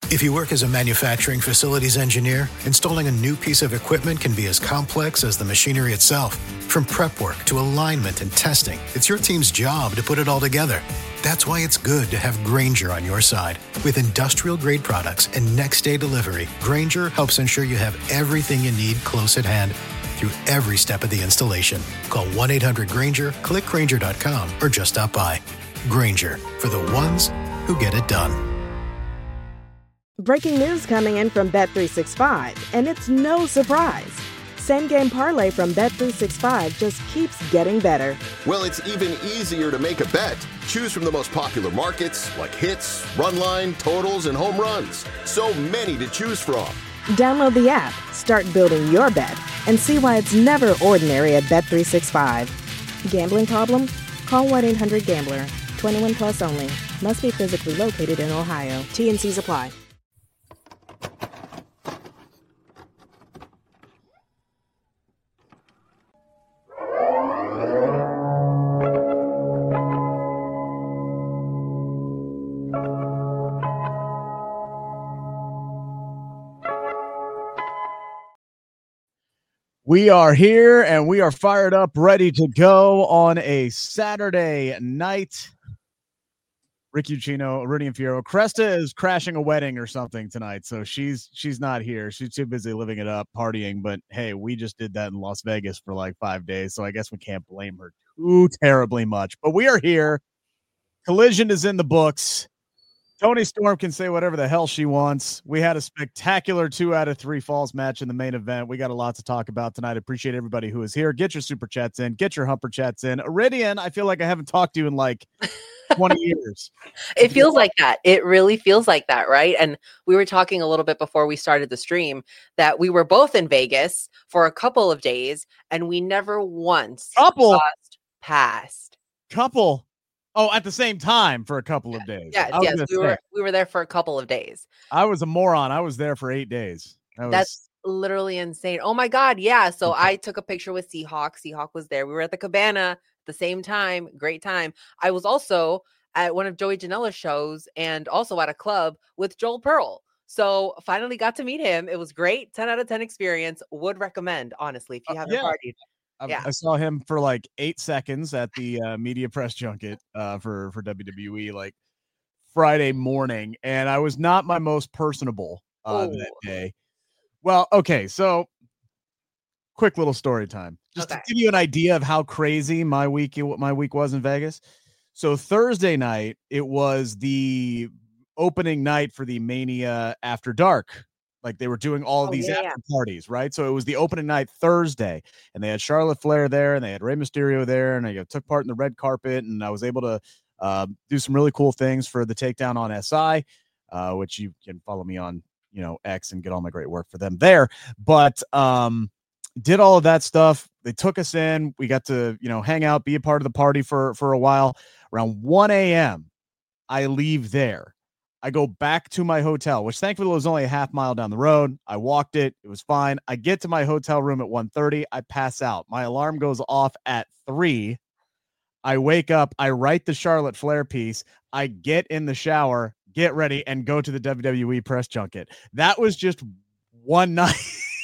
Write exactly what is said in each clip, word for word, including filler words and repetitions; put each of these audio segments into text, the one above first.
If you work as a manufacturing facilities engineer, installing a new piece of equipment can be as complex as the machinery itself. From prep work to alignment and testing, it's your team's job to put it all together. That's why it's good to have Grainger on your side. With industrial-grade products and next-day delivery, Grainger helps ensure you have everything you need close at hand through every step of the installation. Call one eight hundred Grainger, click Grainger dot com, or just stop by. Grainger, for the ones who get it done. Breaking news coming in from Bet three sixty-five, and it's no surprise. Same Game Parlay from Bet three sixty-five just keeps getting better. Well, it's even easier to make a bet. Choose from the most popular markets like hits, run line, totals, and home runs. So many to choose from. Download the app, start building your bet, and see why it's never ordinary at Bet three sixty-five. Gambling problem? Call one eight hundred gambler. twenty-one plus only. Must be physically located in Ohio. T and C's apply. We are here and we are fired up, ready to go on a Saturday night. Rick Ucchino, Rudy and Fierro. Cresta is crashing a wedding or something tonight, so she's she's not here. She's too busy living it up, partying. But hey, we just did that in Las Vegas for like five days, so I guess we can't blame her too terribly much. But we are here. Collision is in the books. Tony Storm can say whatever the hell she wants. We had a spectacular two out of three falls match in the main event. We got a lot to talk about tonight. Appreciate everybody who is here. Get your super chats in. Get your humper chats in. Iridian, I feel like I haven't talked to you in like twenty years. It feels like that. It really feels like that, right? And we were talking a little bit before we started the stream that we were both in Vegas for a couple of days, and we never once couple crossed past. Couple. Oh, at the same time for a couple of days. Yes, yes, we were we were there for a couple of days. I was a moron. I was there for eight days. That was... That's literally insane. Oh my God, yeah. So I took a picture with Seahawk. Seahawk was there. We were at the Cabana at the same time. Great time. I was also at one of Joey Janela's shows and also at a club with Joel Pearl. So finally got to meet him. It was great. ten out of ten experience. Would recommend, honestly, if you haven't uh, yeah. partied. Yeah. I saw him for like eight seconds at the uh, media press junket uh, for, for W W E, like Friday morning. And I was not my most personable uh, that day. Well, okay. So quick little story time, just okay. to give you an idea of how crazy my week, what my week was in Vegas. So Thursday night, it was the opening night for the Mania After Dark. Like they were doing all of oh, these yeah. after parties, right? So it was the opening night Thursday, and they had Charlotte Flair there, and they had Rey Mysterio there, and I took part in the red carpet, and I was able to uh, do some really cool things for the takedown on S I, uh, which you can follow me on, you know, X and get all my great work for them there. But um, did all of that stuff. They took us in. We got to, you know, hang out, be a part of the party for for a while. Around one a.m., I leave there. I go back to my hotel, which thankfully was only a half mile down the road. I walked it. It was fine. I get to my hotel room at one thirty. I pass out. My alarm goes off at three. I wake up. I write the Charlotte Flair piece. I get in the shower, get ready, and go to the W W E press junket. That was just one night.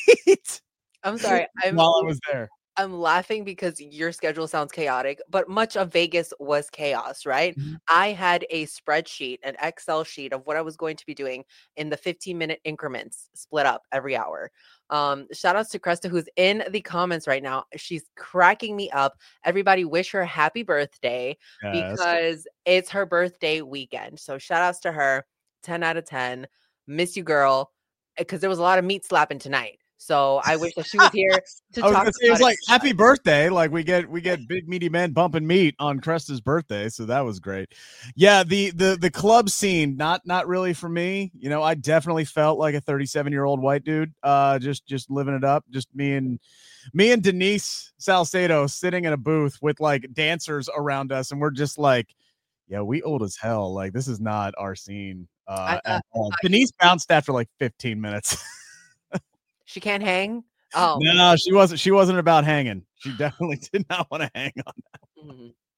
I'm sorry. I'm, while I was there. I'm laughing because your schedule sounds chaotic, but much of Vegas was chaos, right? Mm-hmm. I had a spreadsheet, an Excel sheet of what I was going to be doing in the fifteen minute increments split up every hour. Um, shout outs to Cresta, who's in the comments right now. She's cracking me up. Everybody wish her happy birthday yes. because it's her birthday weekend. So shout outs to her. ten out of ten. Miss you, girl. Because there was a lot of meat slapping tonight. So I wish that she was here to I was talk about say, it was like happy birthday. Like we get we get big meaty men bumping meat on Cresta's birthday. So that was great. Yeah, the the the club scene, not not really for me. You know, I definitely felt like a thirty-seven year old white dude, uh, just just living it up. Just me and me and Denise Salcedo sitting in a booth with like dancers around us, and we're just like, yeah, we old as hell. Like this is not our scene. Uh, I, uh, I, Denise bounced after like fifteen minutes. She can't hang. Oh no, she wasn't. She wasn't about hanging. She definitely did not want to hang on that. Mm-hmm.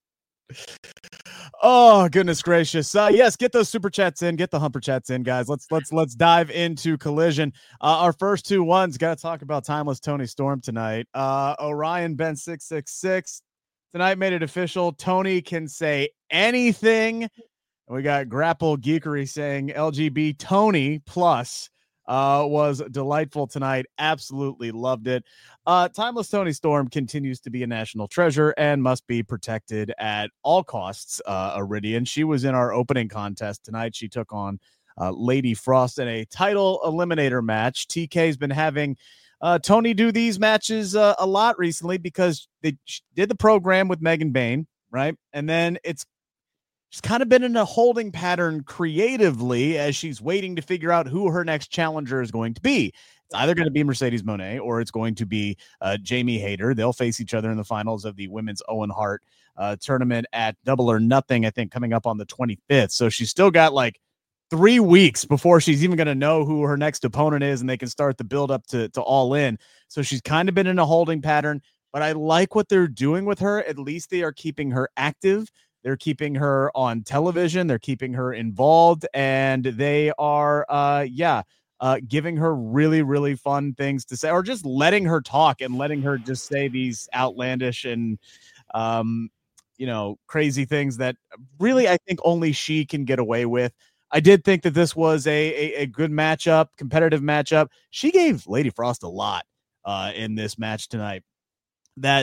Oh, goodness gracious. Uh, yes, get those super chats in, get the humper chats in, guys. Let's let's let's dive into Collision. Uh, our first two ones, got to talk about Timeless Tony Storm tonight. Uh, Orion Ben six six six tonight made it official. Tony can say anything. And we got Grapple Geekery saying L G B Tony plus uh, was delightful tonight. Absolutely loved it. Uh, Timeless Tony Storm continues to be a national treasure and must be protected at all costs. Uh, Iridian, she was in our opening contest tonight. She took on uh, Lady Frost in a title eliminator match. T K's been having uh, Tony do these matches uh, a lot recently because they did the program with Megan Bain, right? And then it's she's kind of been in a holding pattern creatively as she's waiting to figure out who her next challenger is going to be. It's either going to be Mercedes Moné or it's going to be uh, Jamie Hayter. They'll face each other in the finals of the Women's Owen Hart uh, tournament at Double or Nothing, I think, coming up on the twenty-fifth. So she's still got like three weeks before she's even going to know who her next opponent is, and they can start the build up to, to All In. So she's kind of been in a holding pattern, but I like what they're doing with her. At least they are keeping her active. They're keeping her on television. They're keeping her involved, and they are, uh, yeah, uh, giving her really, really fun things to say, or just letting her talk and letting her just say these outlandish and, um, you know, crazy things that really I think only she can get away with. I did think that this was a, a, a good matchup, competitive matchup. She gave Lady Frost a lot uh, in this match tonight. That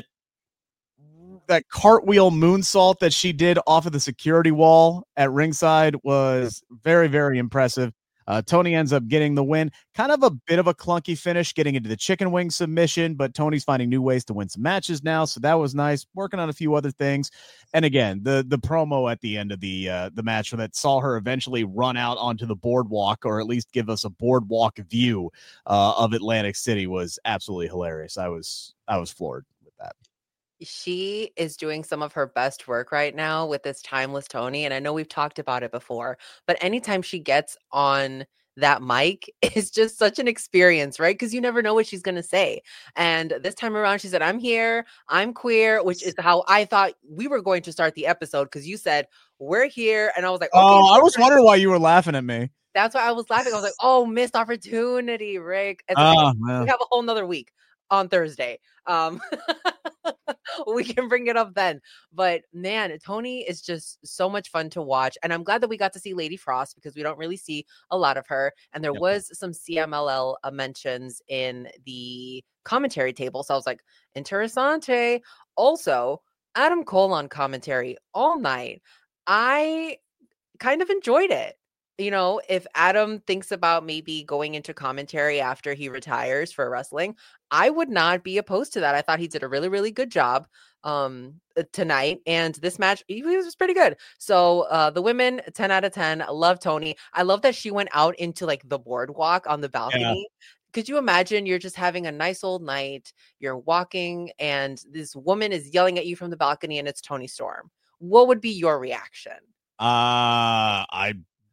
that cartwheel moonsault that she did off of the security wall at ringside was very, very impressive. Uh, Tony ends up getting the win. Kind of a bit of a clunky finish getting into the chicken wing submission, but Tony's finding new ways to win some matches now, so that was nice. Working on a few other things. And again, the the promo at the end of the uh, the match that saw her eventually run out onto the boardwalk, or at least give us a boardwalk view uh, of Atlantic City, was absolutely hilarious. I was I was floored with that. She is doing some of her best work right now with this Timeless Tony. And I know we've talked about it before, but anytime she gets on that mic, it's just such an experience, right? Because you never know what she's going to say. And this time around, she said, I'm here, I'm queer, which is how I thought we were going to start the episode, because you said, we're here. And I was like, okay, oh, I was wondering why you were laughing at me. That's why I was laughing. I was like, oh, missed opportunity, Rick. It's oh, okay. We have a whole nother week on Thursday. Um, we can bring it up then. But man, Tony is just so much fun to watch. And I'm glad that we got to see Lady Frost, because we don't really see a lot of her. And there yep. was some C M L L uh, mentions in the commentary table. So I was like, interessante. Also, Adam Cole on commentary all night. I kind of enjoyed it. You know, if Adam thinks about maybe going into commentary after he retires for wrestling, I would not be opposed to that. I thought he did a really, really good job um, tonight. And this match, he was pretty good. So uh, the women, ten out of ten. I love Tony. I love that she went out into like the boardwalk on the balcony. Yeah. Could you imagine you're just having a nice old night, you're walking, and this woman is yelling at you from the balcony, and it's Toni Storm? What would be your reaction? Uh, I...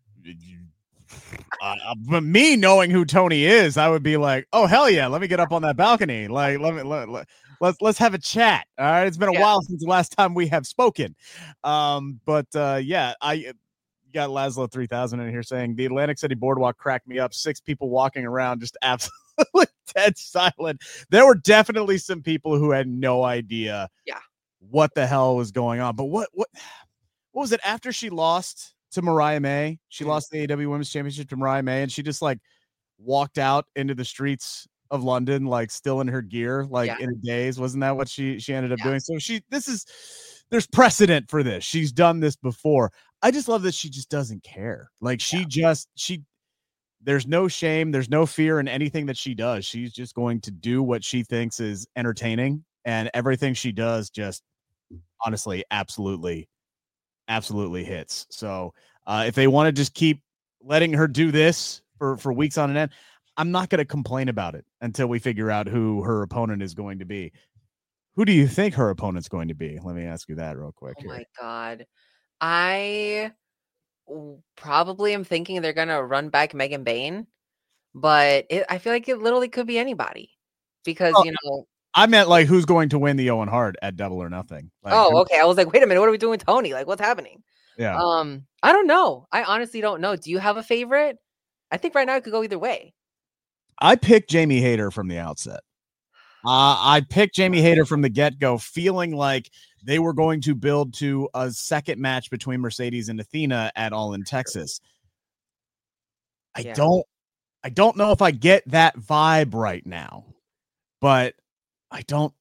Uh, but me knowing who Tony is, I would be like, oh hell yeah, let me get up on that balcony, like let me let, let, let's let's have a chat. All right, it's been a yeah. while since the last time we have spoken. Um but uh yeah, I got Laszlo three thousand in here saying the Atlantic City boardwalk cracked me up. Six people walking around just absolutely dead silent. There were definitely some people who had no idea yeah what the hell was going on. But what what what was it after she lost to Mariah May? She lost the A E W Women's Championship to Mariah May, and she just like walked out into the streets of London, like still in her gear, like yeah. in a daze. Wasn't that what she she ended up yeah. doing? So she, this is, there's precedent for this. She's done this before. I just love that she just doesn't care. Like she yeah. just, she, there's no shame. There's no fear in anything that she does. She's just going to do what she thinks is entertaining, and everything she does just honestly, absolutely absolutely hits. So uh, if they want to just keep letting her do this for, for weeks on end, I'm not going to complain about it until we figure out who her opponent is going to be. Who do you think her opponent's going to be? Let me ask you that real quick. Oh here. my God. I probably am thinking they're going to run back Megan Bain, but it, I feel like it literally could be anybody, because, oh. you know, I meant like who's going to win the Owen Hart at Double or Nothing. Like, oh, who, okay. I was like, wait a minute, what are we doing with Tony? Like, what's happening? Yeah. Um, I don't know. I honestly don't know. Do you have a favorite? I think right now it could go either way. I picked Jamie Hayter from the outset. Uh, I picked Jamie Hayter from the get-go, feeling like they were going to build to a second match between Mercedes and Athena at All in Texas. I Yeah. don't I don't know if I get that vibe right now, but I don't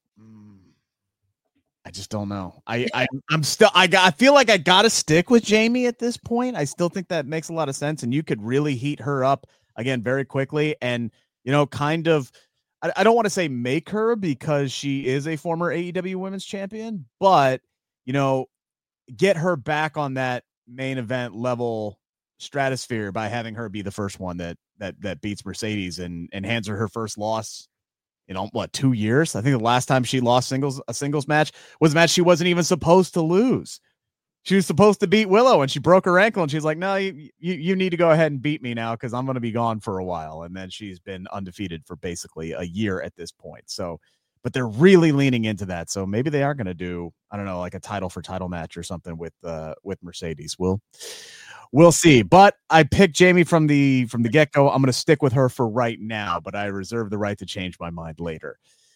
I just don't know. I, I I'm still I got I feel like I gotta stick with Jamie at this point. I still think that makes a lot of sense, and you could really heat her up again very quickly and you know kind of I, I don't want to say make her because she is a former A E W women's champion, but you know, get her back on that main event level stratosphere by having her be the first one that that that beats Mercedes and and hands her her first loss in what two years. I think the last time she lost singles a singles match was a match she wasn't even supposed to lose. She was supposed to beat Willow and she broke her ankle and she's like, no, you you, you need to go ahead and beat me now because I'm going to be gone for a while. And then she's been undefeated for basically a year at this point. So, but they're really leaning into that. So maybe they are going to do, I don't know, like a title for title match or something with uh with Mercedes. We'll we'll see. But I picked Jamie from the from the get-go. I'm going to stick with her for right now, but I reserve the right to change my mind later.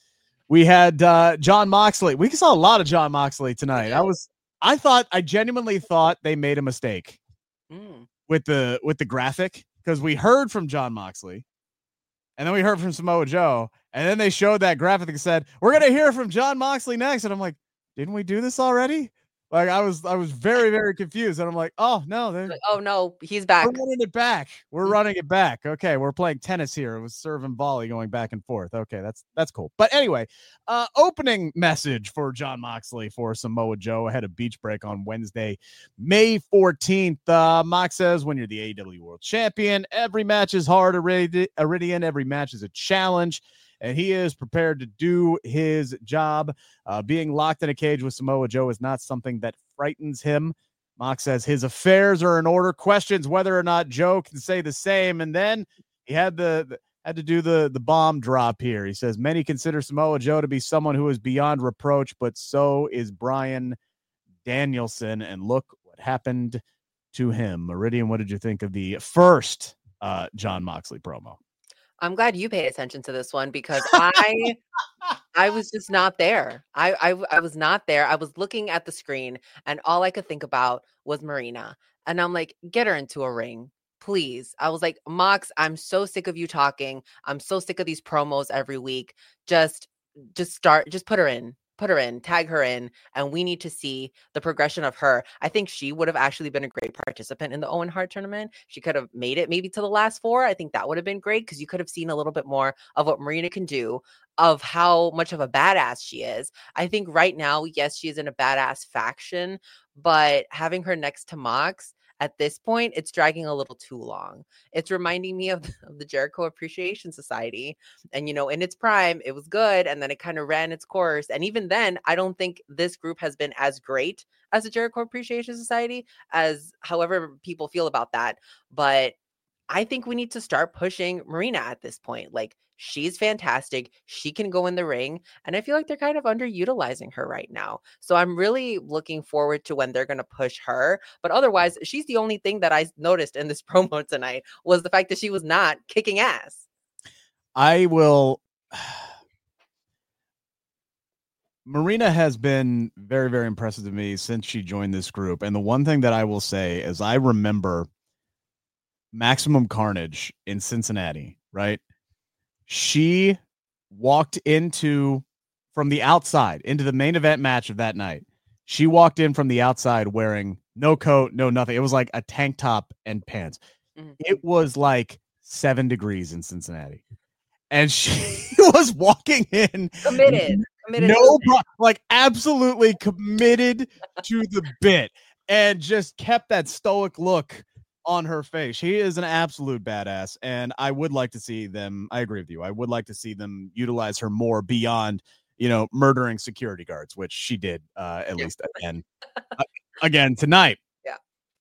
We had uh Jon Moxley. We saw a lot of Jon Moxley tonight. I was I thought I genuinely thought they made a mistake Mm. with the with the graphic because we heard from Jon Moxley and then we heard from Samoa Joe and then they showed that graphic and said we're gonna hear from Jon Moxley next and I'm like, didn't we do this already? Like I was I was very very confused and I'm like, oh no, they're Like, oh no, he's back. we're running it back. We're running it back. Okay, we're playing tennis here. It was serve and volley going back and forth. Okay, that's that's cool. But anyway, uh, opening message for Jon Moxley for Samoa Joe ahead of Beach Break on Wednesday, May fourteenth. Uh, Mox says, when you're the A E W World Champion, every match is hard, Iridian. Every match is a challenge. And he is prepared to do his job. Uh, being locked in a cage with Samoa Joe is not something that frightens him. Mox says his affairs are in order, questions whether or not Joe can say the same. And then he had the, the had to do the, the bomb drop here. He says many consider Samoa Joe to be someone who is beyond reproach, but so is Bryan Danielson. And look what happened to him. Meridian, what did you think of the first uh, Jon Moxley promo? I'm glad you paid attention to this one because I I was just not there. I, I I was not there. I was looking at the screen and all I could think about was Marina. And I'm like, get her into a ring, please. I was like, Mox, I'm so sick of you talking. I'm so sick of these promos every week. Just just start, just put her in. Put her in, tag her in, and we need to see the progression of her. I think she would have actually been a great participant in the Owen Hart tournament. She could have made it maybe to the last four. I think that would have been great because you could have seen a little bit more of what Marina can do, of how much of a badass she is. I think right now, yes, she is in a badass faction, but having her next to Mox, at this point, it's dragging a little too long. It's reminding me of, of the Jericho Appreciation Society. And, you know, in its prime, it was good. And then it kind of ran its course. And even then, I don't think this group has been as great as the Jericho Appreciation Society, as however people feel about that. But I think we need to start pushing Marina at this point. Like, she's fantastic. She can go in the ring. And I feel like they're kind of underutilizing her right now. So I'm really looking forward to when they're going to push her. But otherwise, she's the only thing that I noticed in this promo tonight was the fact that she was not kicking ass. I will. Marina has been very, very impressive to me since she joined this group. And the one thing that I will say is I remember Maximum Carnage in Cincinnati, right? She walked into from the outside into the main event match of that night. She walked in from the outside wearing no coat, no nothing. It was like a tank top and pants. Mm-hmm. It was like seven degrees in Cincinnati. And she was walking in committed, committed no, pro- like absolutely committed to the bit and just kept that stoic look on her face. She is an absolute badass, and I would like to see them. I agree with you. I would like to see them utilize her more beyond, you know, murdering security guards, which she did uh, at yeah. least again, uh, again tonight. Yeah.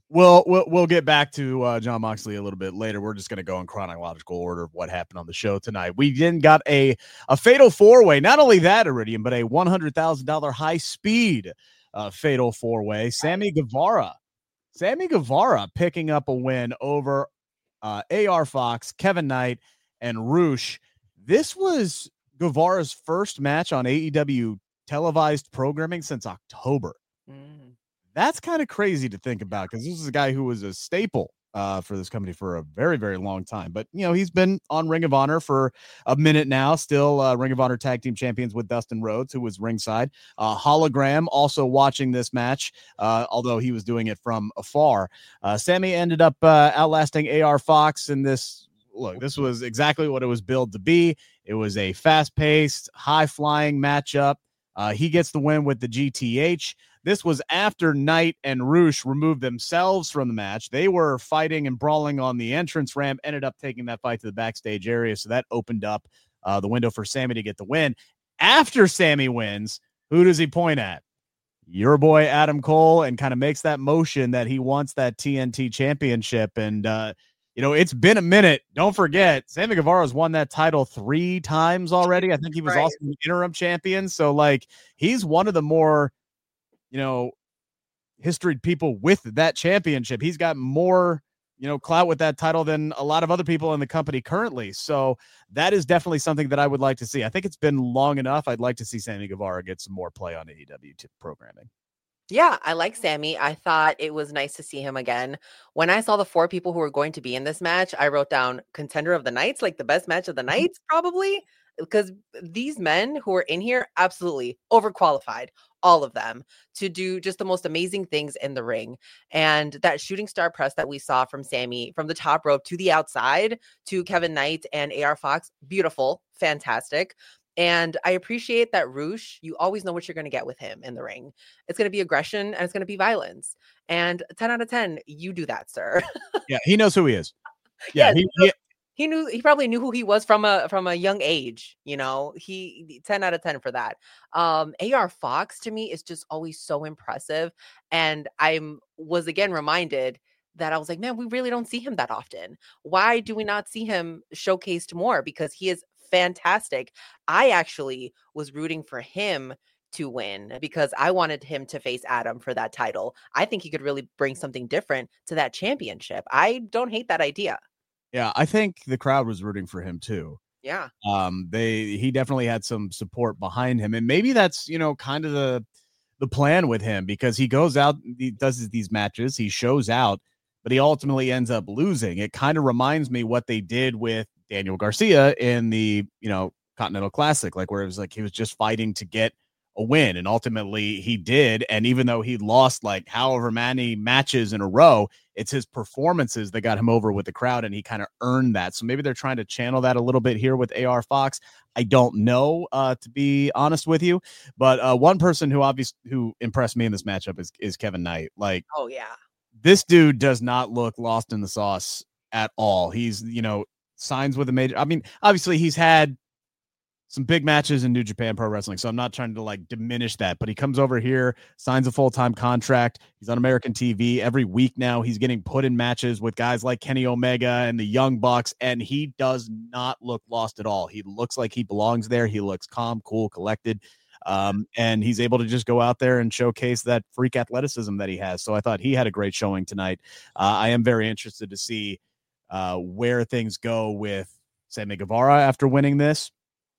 We'll, we'll we'll get back to uh, Jon Moxley a little bit later. We're just going to go in chronological order of what happened on the show tonight. We then got a a fatal four way. Not only that, Iridium, but a one hundred thousand dollar high speed uh, fatal four way. Sammy Guevara, Sammy Guevara picking up a win over uh, A R Fox, Kevin Knight, and Roosh. This was Guevara's first match on A E W televised programming since October. Mm. That's kind of crazy to think about because this is a guy who was a staple uh, for this company for a very, very long time. But, you know, he's been on Ring of Honor for a minute now, still uh, Ring of Honor Tag Team Champions with Dustin Rhodes, who was ringside. Uh, Hologram also watching this match, uh, although he was doing it from afar. Uh, Sammy ended up uh, outlasting A R Fox in this. Look, this was exactly what it was billed to be. It was a fast-paced, high-flying matchup. Uh, he gets the win with the G T H. This was after Knight and Roosh removed themselves from the match. They were fighting and brawling on the entrance ramp, ended up taking that fight to the backstage area, so that opened up uh, the window for Sammy to get the win. After Sammy wins, who does he point at? Your boy Adam Cole, and kind of makes that motion that he wants that T N T championship. And, uh, you know, it's been a minute. Don't forget, Sammy Guevara's won that title three times already. I think he was right. also the interim champion. So, like, he's one of the more, you know, historied people with that championship. He's got more, you know, clout with that title than a lot of other people in the company currently. So that is definitely something that I would like to see. I think it's been long enough. I'd like to see Sammy Guevara get some more play on A E W programming. Yeah, I like Sammy. I thought it was nice to see him again. When I saw the four people who were going to be in this match, I wrote down contender of the nights, like the best match of the nights, probably, because these men who are in here, absolutely overqualified, all of them, to do just the most amazing things in the ring. And that shooting star press that we saw from Sammy from the top rope to the outside to Kevin Knight and A R Fox, beautiful, fantastic. And I appreciate that Roosh, you always know what you're going to get with him in the ring. It's going to be aggression and it's going to be violence. And ten out of ten, you do that, sir. Yeah, he knows who he is. Yeah, yeah he, he he knew he probably knew who he was from a from a young age, you know. He ten out of ten for that. Um, A R Fox to me is just always so impressive. And I'm was again reminded that I was like, man, we really don't see him that often. Why do we not see him showcased more? Because he is fantastic. I actually was rooting for him to win because I wanted him to face Adam for that title. I think he could really bring something different to that championship. I don't hate that idea. Yeah, I think the crowd was rooting for him too. Yeah. Um, they he definitely had some support behind him. And maybe that's, you know, kind of the the plan with him, because he goes out, he does these matches, he shows out, but he ultimately ends up losing. It kind of reminds me what they did with Daniel Garcia in the, you know, Continental Classic, like where it was like he was just fighting to get a win, and ultimately he did. And even though he lost like however many matches in a row, it's his performances that got him over with the crowd, and he kind of earned that. So maybe they're trying to channel that a little bit here with A R Fox. I don't know, uh, to be honest with you, but uh, one person who obviously who impressed me in this matchup is is Kevin Knight. Like, oh yeah, this dude does not look lost in the sauce at all. He's, you know, signs with a major. I mean, obviously he's had some big matches in New Japan Pro Wrestling, so I'm not trying to like diminish that, but he comes over here, signs a full-time contract. He's on American T V every week now. He's getting put in matches with guys like Kenny Omega and the Young Bucks, and he does not look lost at all. He looks like he belongs there. He looks calm, cool, collected, um, and he's able to just go out there and showcase that freak athleticism that he has. So I thought he had a great showing tonight. Uh, I am very interested to see uh, where things go with Sammy Guevara after winning this.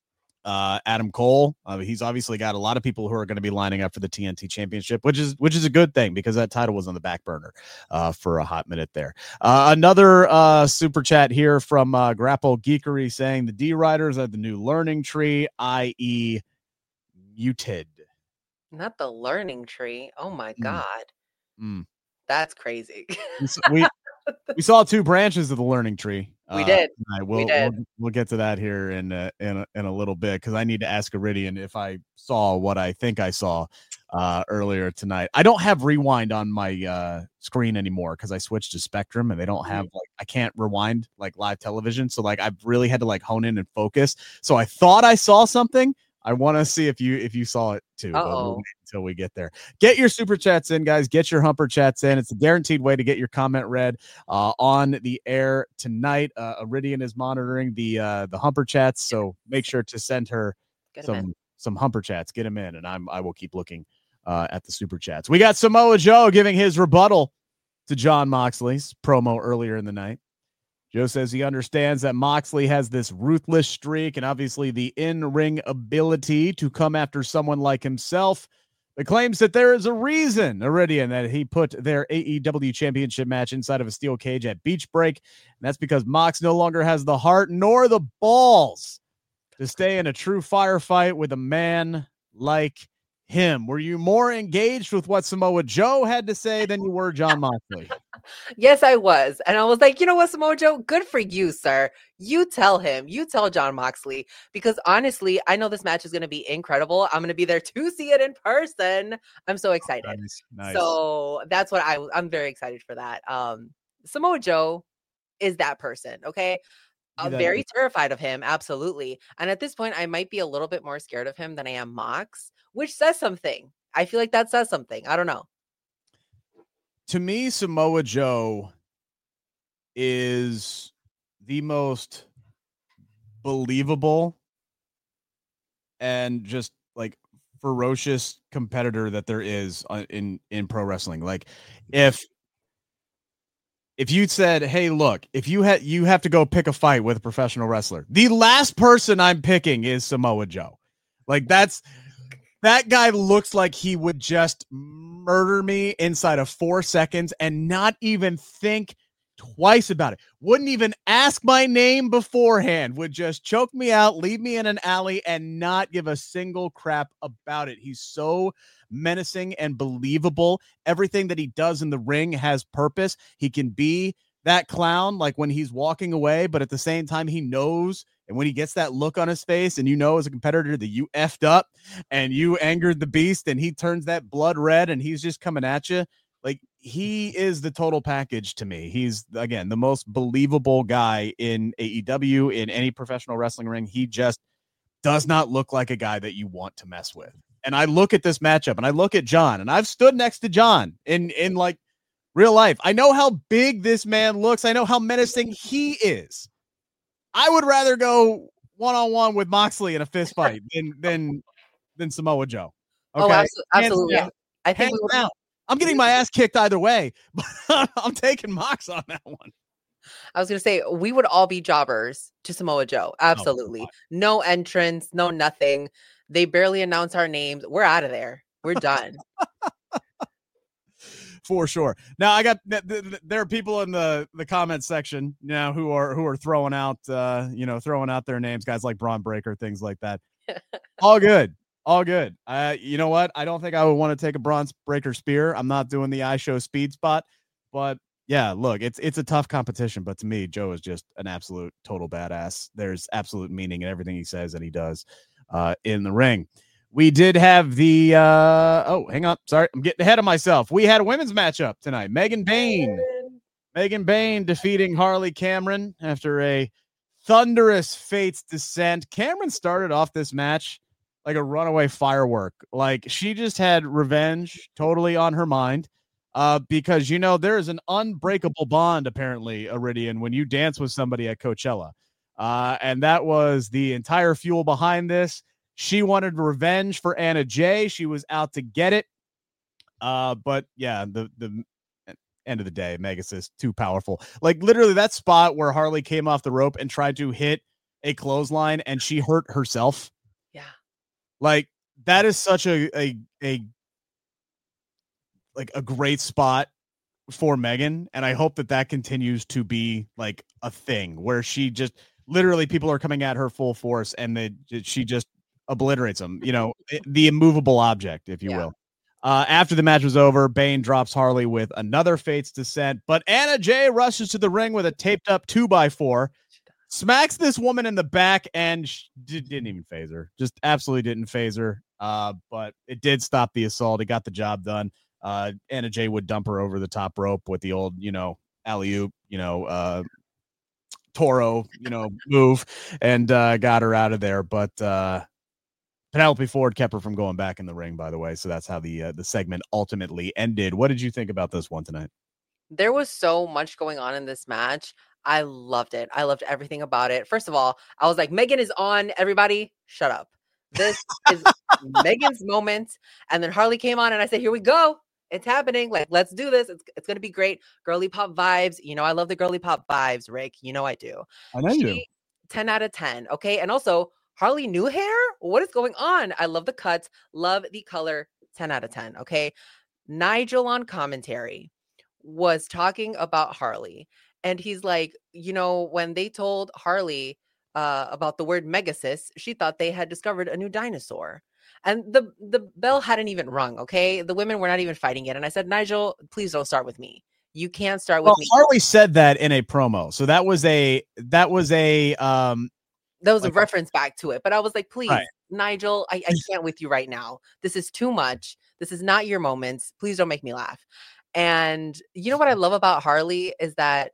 Uh, Adam Cole, uh, he's obviously got a lot of people who are going to be lining up for the T N T Championship, which is which is a good thing because that title was on the back burner uh, for a hot minute there. Uh, another uh, super chat here from uh, Grapple Geekery saying the D Riders are the new learning tree, that is muted. Not the learning tree. Oh my God. Mm. That's crazy. we we saw two branches of the learning tree. We did. Uh, we'll, we did. We'll, we'll get to that here in a, in a, in a little bit, because I need to ask Iridian if I saw what I think I saw uh, earlier tonight. I don't have rewind on my uh, screen anymore because I switched to Spectrum, and they don't have like I can't rewind like live television. So like I've really had to like hone in and focus. So I thought I saw something. I want to see if you if you saw it too. But we'll wait until we get there. Get your super chats in, guys. Get your humper chats in. It's a guaranteed way to get your comment read uh, on the air tonight. Uh, Iridian is monitoring the uh, the humper chats, so make sure to send her some some humper chats. Get them in, and I'm I will keep looking uh, at the super chats. We got Samoa Joe giving his rebuttal to Jon Moxley's promo earlier in the night. Joe says he understands that Moxley has this ruthless streak and obviously the in-ring ability to come after someone like himself, but claims that there is a reason, Iridian, that he put their A E W championship match inside of a steel cage at Beach Break, and that's because Mox no longer has the heart nor the balls to stay in a true firefight with a man like him. Were you more engaged with what Samoa Joe had to say than you were Jon Moxley? Yes, I was. And I was like, you know what, Samoa Joe, good for you, sir. You tell him, you tell Jon Moxley, because honestly, I know this match is going to be incredible. I'm going to be there to see it in person. I'm so excited. Oh, nice, nice. So that's what I, I'm very excited for that. Um, Samoa Joe is that person. Okay. I'm very terrified of him. Absolutely. And at this point, I might be a little bit more scared of him than I am Mox, which says something. I feel like that says something. I don't know. To me, Samoa Joe is the most believable and just like ferocious competitor that there is in, in pro wrestling. Like if, If you said, hey, look, if you had you have to go pick a fight with a professional wrestler, the last person I'm picking is Samoa Joe. Like that's that guy looks like he would just murder me inside of four seconds and not even think twice about it. Wouldn't even ask my name beforehand, would just choke me out, leave me in an alley, and not give a single crap about it. He's so menacing and believable. Everything that he does in the ring has purpose. He can be that clown like when he's walking away, but at the same time he knows, and when he gets that look on his face and you know as a competitor that you effed up and you angered the beast and he turns that blood red and he's just coming at you, like he is the total package to me. He's again the most believable guy in A E W, in any professional wrestling ring. He just does not look like a guy that you want to mess with. And I look at this matchup and I look at Jon, and I've stood next to Jon in, in like real life. I know how big this man looks. I know how menacing he is. I would rather go one-on-one with Moxley in a fist fight than, than, than Samoa Joe. Okay. Oh, absolutely. Hands I think we would... I'm getting my ass kicked either way, but I'm taking Mox on that one. I was going to say, we would all be jobbers to Samoa Joe. Absolutely. Oh, no entrance, no nothing. They barely announce our names. We're out of there. We're done. For sure. Now I got there are people in the the comment section now who are who are throwing out uh you know throwing out their names, guys like Braun Breaker, things like that. All good. All good. Uh you know what? I don't think I would want to take a Braun Breaker spear. I'm not doing the iShow speed spot, but yeah, look, it's it's a tough competition, but to me, Joe is just an absolute total badass. There's absolute meaning in everything he says and he does uh, in the ring. We did have the uh, oh, hang on, sorry, I'm getting ahead of myself. We had a women's matchup tonight. Megan Bayne, Megan Bayne defeating Harley Cameron after a thunderous Fates descent. Cameron started off this match like a runaway firework. Like she just had revenge totally on her mind. Uh, because, you know, there is an unbreakable bond, apparently, Iridian, when you dance with somebody at Coachella. Uh, and that was the entire fuel behind this. She wanted revenge for Anna Jay. She was out to get it. Uh, but, yeah, the, the end of the day, Megas is too powerful. Like, literally, that spot where Harley came off the rope and tried to hit a clothesline and she hurt herself. Yeah. Like, that is such a a a like a great spot for Megan. And I hope that that continues to be like a thing where she just literally people are coming at her full force and they, she just obliterates them, you know, the immovable object, if you yeah. will. Uh, after the match was over, Bayne drops Harley with another Fates descent, but Anna Jay rushes to the ring with a taped up two by four, smacks this woman in the back and she didn't even phase her. Just absolutely didn't phase her. Uh, but it did stop the assault. It got the job done. Uh, Anna Jay would dump her over the top rope with the old, you know, alley-oop, you know, uh, Toro, you know, move and uh, got her out of there. But uh, Penelope Ford kept her from going back in the ring, by the way. So that's how the uh, the segment ultimately ended. What did you think about this one tonight? There was so much going on in this match. I loved it. I loved everything about it. First of all, I was like, Megan is on. Everybody, shut up. This is Megan's moment. And then Harley came on and I said, here we go. It's happening. Like, let's do this. It's, it's going to be great. Girly pop vibes. You know, I love the girly pop vibes, Rick. You know I do. I know you do. ten out of ten. Okay. And also, Harley new hair? What is going on? I love the cuts. Love the color. ten out of ten. Okay. Nigel on commentary was talking about Harley. And he's like, you know, when they told Harley uh, about the word Megasis, she thought they had discovered a new dinosaur. And the, the bell hadn't even rung, okay? The women were not even fighting yet. And I said, Nigel, please don't start with me. You can't start with well, me. Harley said that in a promo. So that was a, that was a, um, that was like, a reference back to it. But I was like, please, right. Nigel, I, I can't with you right now. This is too much. This is not your moments. Please don't make me laugh. And you know what I love about Harley is that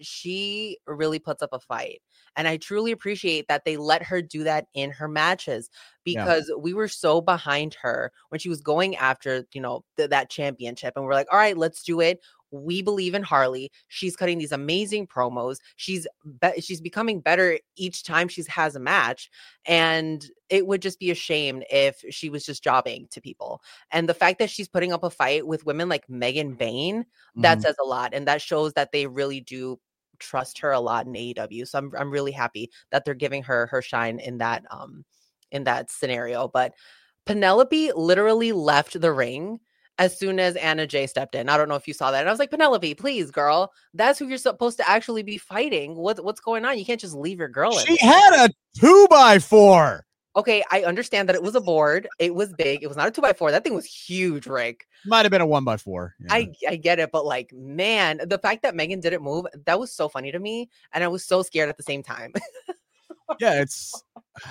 she really puts up a fight. And I truly appreciate that they let her do that in her matches because yeah. we were so behind her when she was going after, you know, th- that championship. And we're like, all right, let's do it. We believe in Harley. She's cutting these amazing promos. She's be- she's becoming better each time she has a match. And it would just be a shame if she was just jobbing to people. And the fact that she's putting up a fight with women like Megan Bayne, mm-hmm. that says a lot. And that shows that they really do trust her a lot in A E W. So I'm I'm really happy that they're giving her her shine in that um in that scenario. But Penelope literally left the ring as soon as Anna Jay stepped in. I don't know if you saw that. And I was like, Penelope, please, girl, that's who you're supposed to actually be fighting. What what's going on? You can't just leave your girl. She had a two by four. Okay, I understand that it was a board. It was big. It was not a two by four. That thing was huge, Rick. Might have been a one by four. Yeah. I, I get it, but like, man, the fact that Megan didn't move, that was so funny to me. And I was so scared at the same time. yeah, it's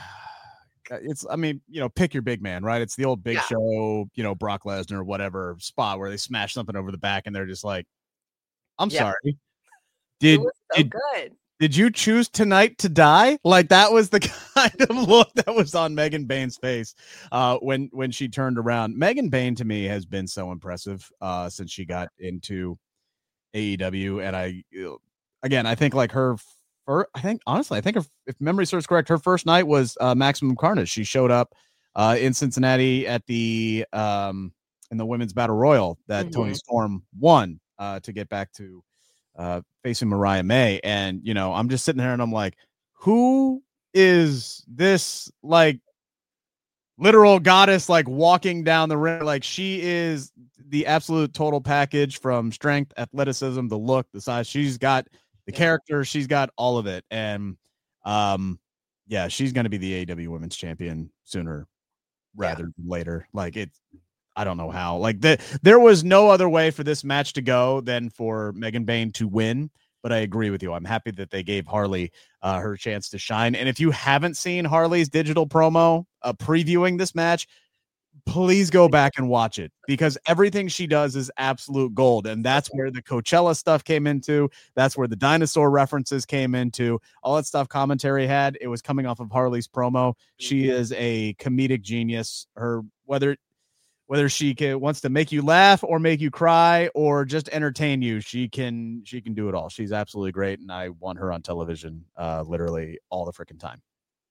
it's I mean, you know, pick your big man, right? It's the old Big yeah. Show, you know, Brock Lesnar or whatever spot where they smash something over the back and they're just like, I'm yeah. sorry. Did, so did good. Did you choose tonight to die? Like that was the kind of look that was on Megan Bayne's face uh, when when she turned around. Megan Bayne to me has been so impressive uh, since she got into A E W, and I again I think like her, first, I think honestly I think if, if memory serves correct, her first night was uh, Maximum Carnage. She showed up uh, in Cincinnati at the um, in the Women's Battle Royal that mm-hmm. Toni Storm won uh, to get back to. Uh, facing Mariah May, and you know, I'm just sitting there and I'm like, who is this like literal goddess like walking down the ring? Like she is the absolute total package from strength, athleticism, the look, the size. She's got the character, she's got all of it, and um, yeah, she's going to be the A E W Women's Champion sooner rather yeah. than later. Like it's. I don't know how. Like the, there was no other way for this match to go than for Megan Bayne to win. But I agree with you. I'm happy that they gave Harley uh, her chance to shine. And if you haven't seen Harley's digital promo uh, previewing this match, please go back and watch it because everything she does is absolute gold. And that's where the Coachella stuff came into. That's where the dinosaur references came into. All that stuff commentary had. It was coming off of Harley's promo. She is a comedic genius. Her whether. Whether she can, wants to make you laugh or make you cry or just entertain you, she can she can do it all. She's absolutely great, and I want her on television uh, literally all the freaking time.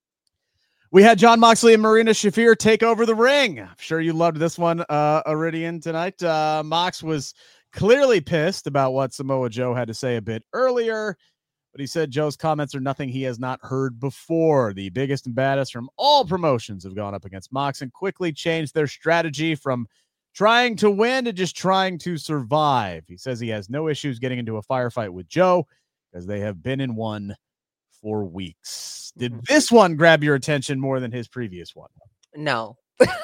We had Jon Moxley and Marina Shafir take over the ring. I'm sure you loved this one, uh, Iridian, tonight. Uh, Mox was clearly pissed about what Samoa Joe had to say a bit earlier, but he said Joe's comments are nothing he has not heard before. The biggest and baddest from all promotions have gone up against Mox and quickly changed their strategy from trying to win to just trying to survive. He says he has no issues getting into a firefight with Joe because they have been in one for weeks. Did this one grab your attention more than his previous one? No.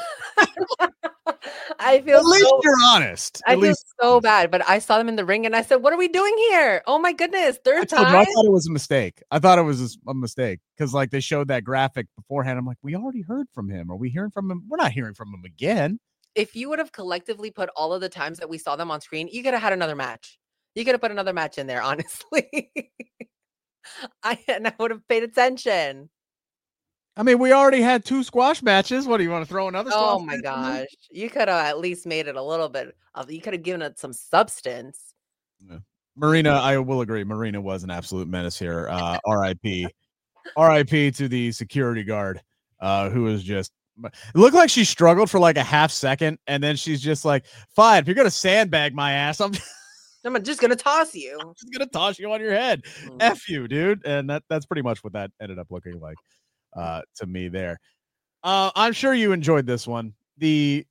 I feel At least so, you're honest. At I feel least so bad, but I saw them in the ring and I said, what are we doing here? Oh my goodness. Third I time. You, I thought it was a mistake. I thought it was a mistake because like they showed that graphic beforehand. I'm like, we already heard from him. Are we hearing from him? We're not hearing from him again. If you would have collectively put all of the times that we saw them on screen, you could have had another match. You could have put another match in there, honestly. I, and I would have paid attention. I mean, we already had two squash matches. What do you want to throw another? Oh squash my match in gosh. there? You could have at least made it a little bit of you could have given it some substance. Yeah. Marina, I will agree. Marina was an absolute menace here. Uh, R I P R I P to the security guard, uh, who was just it looked like she struggled for like a half second, and then she's just like, "Fine, if you're gonna sandbag my ass, I'm I'm just gonna toss you. I'm just gonna toss you on your head. Mm. F you, dude." And that that's pretty much what that ended up looking like uh, to me there. Uh, I'm sure you enjoyed this one. The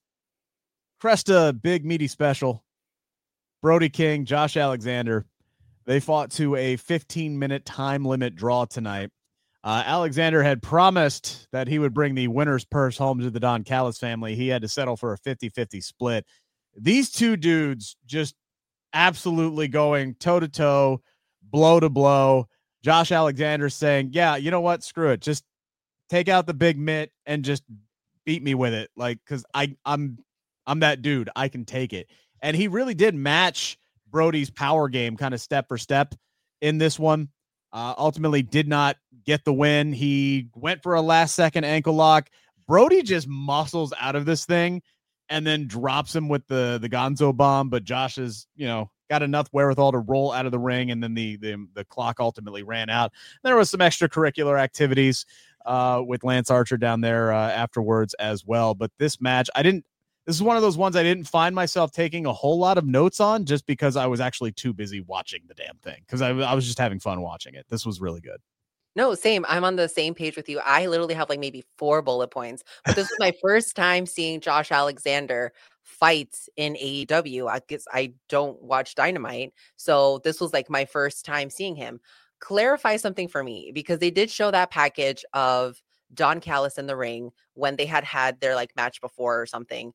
Cresta Big Meaty Special. Brody King, Josh Alexander. They fought to a fifteen minute time limit draw tonight. Uh, Alexander had promised that he would bring the winner's purse home to the Don Callis family. He had to settle for a fifty-fifty split. These two dudes just absolutely going toe-to-toe, blow-to-blow. Josh Alexander saying, yeah, you know what? Screw it. Just take out the big mitt and just beat me with it. Like, because I I'm I'm that dude. I can take it. And he really did match Brody's power game kind of step for step in this one. Uh, ultimately did not get the win. He went for a last second ankle lock. Brody just muscles out of this thing and then drops him with the, the Gonzo bomb. But Josh has, you know, got enough wherewithal to roll out of the ring. And then the, the, the clock ultimately ran out. There was some extracurricular activities uh, with Lance Archer down there uh, afterwards as well. But this match, I didn't, This is one of those ones I didn't find myself taking a whole lot of notes on just because I was actually too busy watching the damn thing because I, I was just having fun watching it. This was really good. No, same. I'm on the same page with you. I literally have like maybe four bullet points, but this was my first time seeing Josh Alexander fight in A E W. I guess I don't watch Dynamite. So this was like my first time seeing him. Clarify something for me because they did show that package of Don Callis in the ring when they had had their like match before or something.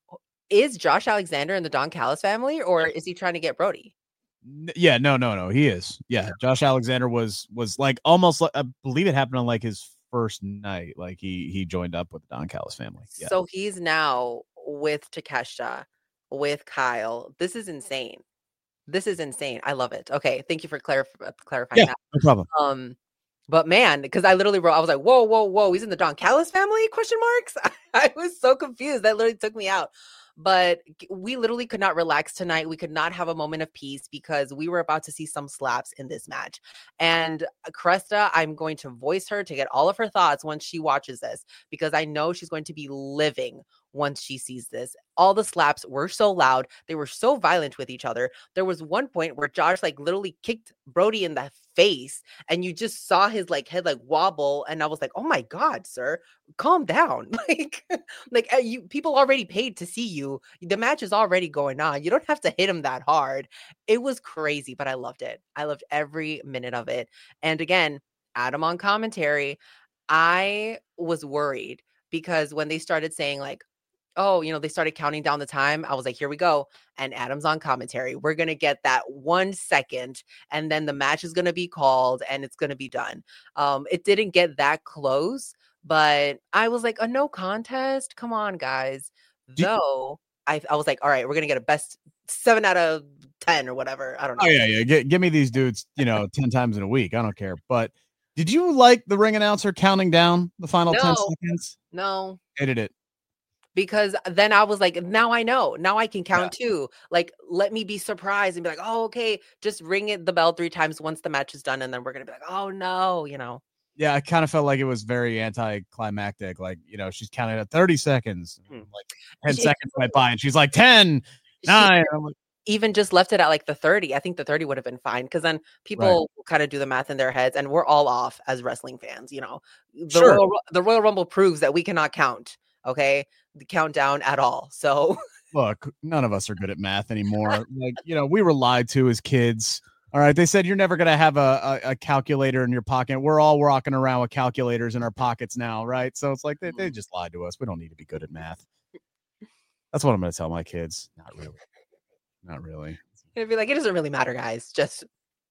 Is Josh Alexander in the Don Callis family or is he trying to get Brody? Yeah, no, no, no. He is. Yeah. Josh Alexander was, was like almost like, I believe it happened on like his first night. Like he, he joined up with the Don Callis family. Yeah. So he's now with Takeshita, with Kyle. This is insane. This is insane. I love it. Okay. Thank you for clarif- clarifying yeah, that. No problem. Um, But man, because I literally wrote, I was like, whoa, whoa, whoa, he's in the Don Callis family? Question marks. I was so confused. That literally took me out. But we literally could not relax tonight. We could not have a moment of peace because we were about to see some slaps in this match. And Cresta, I'm going to voice her to get all of her thoughts once she watches this because I know she's going to be living once she sees this. All the slaps were so loud. They were so violent with each other. There was one point where Josh like literally kicked Brody in the face and you just saw his like head like wobble. And I was like, oh my God, sir, calm down. Like, like you people already paid to see you. The match is already going on. You don't have to hit him that hard. It was crazy, but I loved it. I loved every minute of it. And again, Adam on commentary, I was worried because when they started saying like, oh, you know, they started counting down the time. I was like, here we go. And Adam's on commentary. We're going to get that one second and then the match is going to be called and it's going to be done. Um, it didn't get that close, but I was like, a no contest. Come on, guys. Do- Though I, I was like, all right, we're going to get a best seven out of ten or whatever. I don't know. Oh, yeah, yeah. G- give me these dudes, you know, ten times in a week. I don't care. But did you like the ring announcer counting down the final No. ten seconds? No. Hated it. Because then I was like, now I know. Now I can count yeah. too. Like, let me be surprised and be like, oh, okay, just ring it the bell three times once the match is done. And then we're going to be like, oh, no, you know. Yeah, I kind of felt like it was very anticlimactic. Like, you know, she's counting at thirty seconds. Hmm. Like ten she, seconds went by and she's like, ten, nine. I'm like, even just left it at like the thirty. I think the thirty would have been fine because then people right. kind of do the math in their heads and we're all off as wrestling fans. You know, the, sure. Royal, the Royal Rumble proves that we cannot count. Okay. The countdown at all. So look, none of us are good at math anymore. Like, you know, we were lied to as kids. All right. They said you're never going to have a, a, a calculator in your pocket. We're all walking around with calculators in our pockets now. Right. So it's like they, they just lied to us. We don't need to be good at math. That's what I'm going to tell my kids. Not really. Not really. It'd be like, it doesn't really matter, guys. Just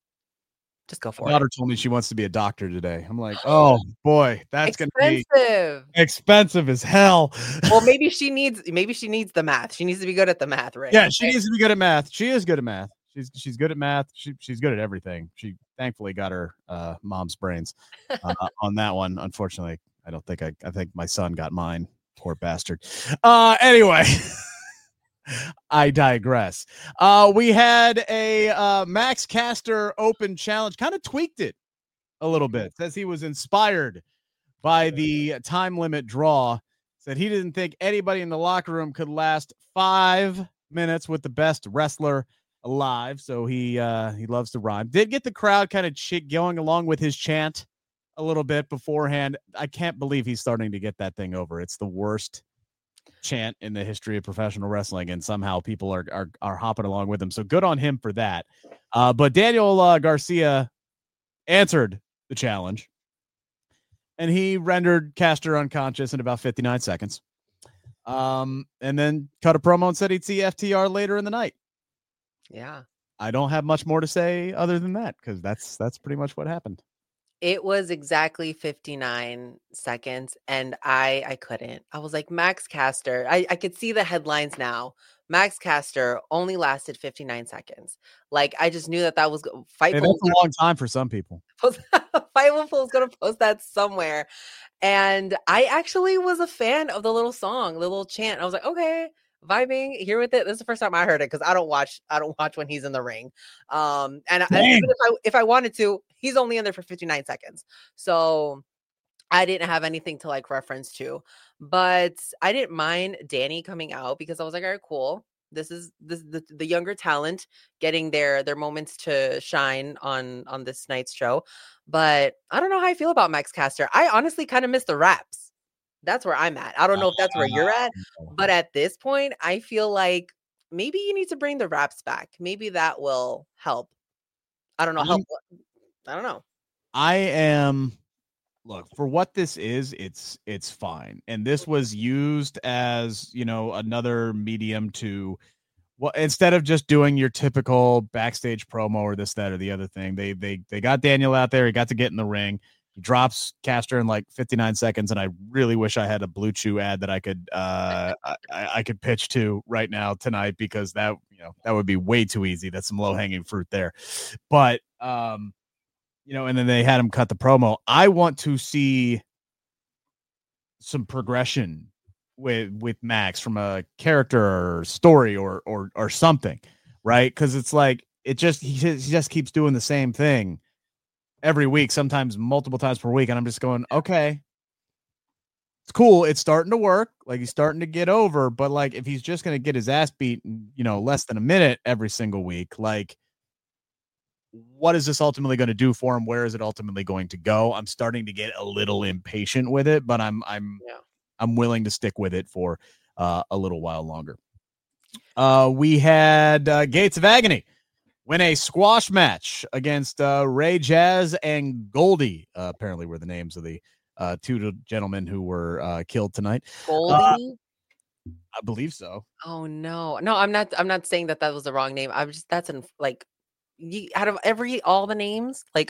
Just go for My it. daughter told me she wants to be a doctor today. I'm like, oh boy, that's going to be expensive. Expensive as hell. Well, maybe she needs, maybe she needs the math. She needs to be good at the math, right? Yeah, she needs to be good at math. She is good at math. She's she's good at math. She she's good at everything. She thankfully got her uh, mom's brains uh, on that one. Unfortunately, I don't think I, I think my son got mine. Poor bastard. Uh, anyway, I digress. Uh, we had a uh, Max Caster Open Challenge, kind of tweaked it a little bit. Says he was inspired by the time limit draw. Said he didn't think anybody in the locker room could last five minutes with the best wrestler alive. So he uh, he loves to rhyme. Did get the crowd kind of ch- going along with his chant a little bit beforehand. I can't believe he's starting to get that thing over. It's the worst chant in the history of professional wrestling, and somehow people are are, are hopping along with him. So good on him for that. Uh, but Daniel uh, Garcia answered the challenge, and he rendered Caster unconscious in about fifty-nine seconds. Um, and then cut a promo and said he'd see F T R later in the night. Yeah. I don't have much more to say other than that, because that's that's pretty much what happened. It was exactly fifty-nine seconds, and I I couldn't. I was like, Max Caster. I, I could see the headlines now. Max Caster only lasted fifty-nine seconds. Like, I just knew that that was Fightful. Hey, that's was a gonna, long time for some people. Fightful was going to post that somewhere. And I actually was a fan of the little song, the little chant. I was like, okay, vibing here with it. This is the first time I heard it, because I don't watch I don't watch when he's in the ring. Um, and, and even if I if I wanted to, he's only in there for fifty-nine seconds. So I didn't have anything to like reference to, but I didn't mind Danny coming out, because I was like, all right, cool. This is this the, the younger talent getting their their moments to shine on on this night's show. But I don't know how I feel about Max Caster. I honestly kind of miss the raps. That's where I'm at. I don't know if that's where you're at, but at this point, I feel like maybe you need to bring the raps back. Maybe that will help. I don't know. Help. I don't know. I am. Look, for what this is, it's it's fine. And this was used as, you know, another medium to, well, instead of just doing your typical backstage promo or this, that, or the other thing, they they they got Daniel out there. He got to get in the ring. He drops Caster in like fifty-nine seconds, and I really wish I had a Blue Chew ad that I could uh, I, I could pitch to right now tonight, because that, you know, that would be way too easy. That's some low hanging fruit there, but um, you know, and then they had him cut the promo. I want to see some progression with with Max from a character or story or or or something, right? Because it's like it just he, he just keeps doing the same thing every week, sometimes multiple times per week. And I'm just going, okay, it's cool. It's starting to work. Like, he's starting to get over, but like, if he's just going to get his ass beat in, you know, less than a minute every single week, like, what is this ultimately going to do for him? Where is it ultimately going to go? I'm starting to get a little impatient with it, but I'm, I'm, yeah. I'm willing to stick with it for uh, a little while longer. Uh, we had uh, Gates of Agony win a squash match against uh, Ray Jazz and Goldie. Uh, apparently were the names of the uh, two gentlemen who were uh, killed tonight. Goldie? Uh, I believe so. Oh, no. No, I'm not I'm not saying that that was the wrong name. I'm just, that's in, like, you, out of every, all the names, like,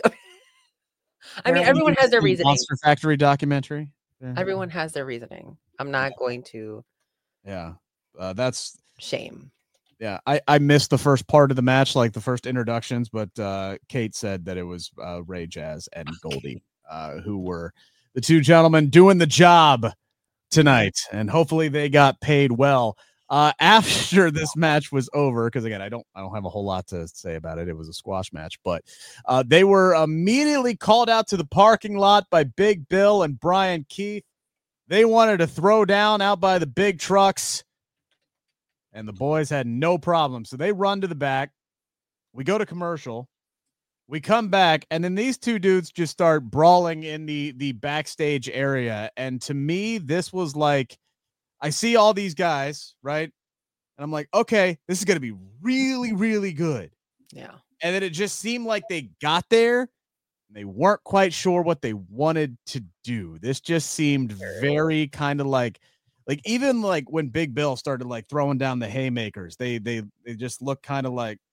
I mean, everyone has their reasoning. Monster Factory documentary. Yeah. Everyone has their reasoning. I'm not going to. Yeah, uh, that's shame. Yeah, I, I missed the first part of the match, like the first introductions, but uh, Kate said that it was uh, Ray Jazz and Goldie uh, who were the two gentlemen doing the job tonight, and hopefully they got paid well. Uh, after this match was over, because again, I don't I don't have a whole lot to say about it. It was a squash match, but uh, they were immediately called out to the parking lot by Big Bill and Brian Keith. They wanted to throw down out by the big trucks, and the boys had no problem. So they run to the back. We go to commercial. We come back, and then these two dudes just start brawling in the, the backstage area. And to me, this was like, I see all these guys, right? And I'm like, okay, this is going to be really, really good. Yeah. And then it just seemed like they got there, and they weren't quite sure what they wanted to do. This just seemed very kind of like, Like, even like when Big Bill started like throwing down the haymakers, they they they just looked kind of like,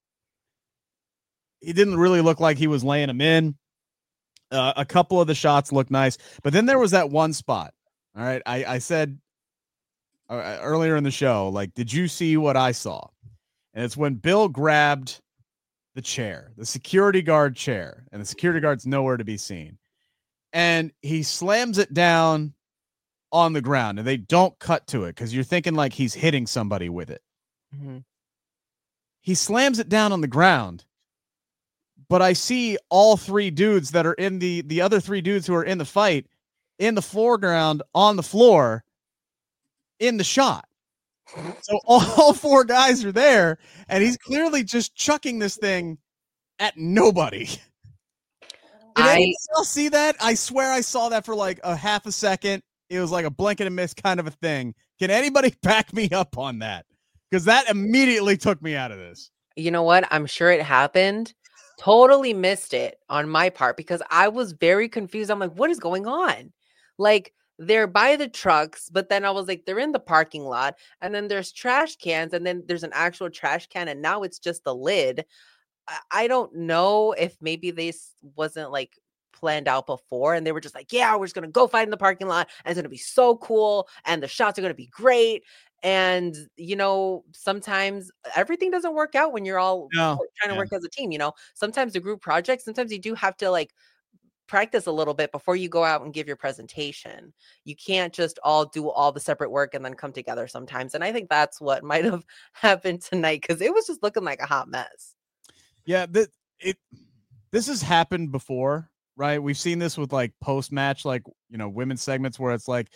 he didn't really look like he was laying them in. Uh, a couple of the shots looked nice, but then there was that one spot. All right, I I said uh, earlier in the show, like, did you see what I saw? And it's when Bill grabbed the chair, the security guard chair, and the security guard's nowhere to be seen. and he slams it down on the ground, and they don't cut to it because you're thinking like he's hitting somebody with it. Mm-hmm. He slams it down on the ground, but I see all three dudes that are in the the other three dudes who are in the fight in the foreground on the floor in the shot. So all four guys are there, and he's clearly just chucking this thing at nobody. Did I anyone else see that? I swear I saw that for like a half a second. It was like a blink and a miss kind of a thing. Can anybody back me up on that? Because that immediately took me out of this. You know what? I'm sure it happened. Totally missed it on my part because I was very confused. I'm like, what is going on? Like, they're by the trucks, but then I was like, they're in the parking lot, and then there's trash cans, and then there's an actual trash can, and now it's just the lid. I, I don't know if maybe this wasn't like planned out before, and they were just like, yeah, we're just gonna go fight in the parking lot, and it's gonna be so cool, and the shots are gonna be great. And you know, sometimes everything doesn't work out when you're all No, trying to yeah. work as a team. You know, sometimes the group projects, sometimes you do have to like practice a little bit before you go out and give your presentation. You can't just all do all the separate work and then come together sometimes. And I think that's what might have happened tonight because it was just looking like a hot mess. Yeah, th- it. This has happened before, right? We've seen this with like post-match, like, you know, women's segments where it's like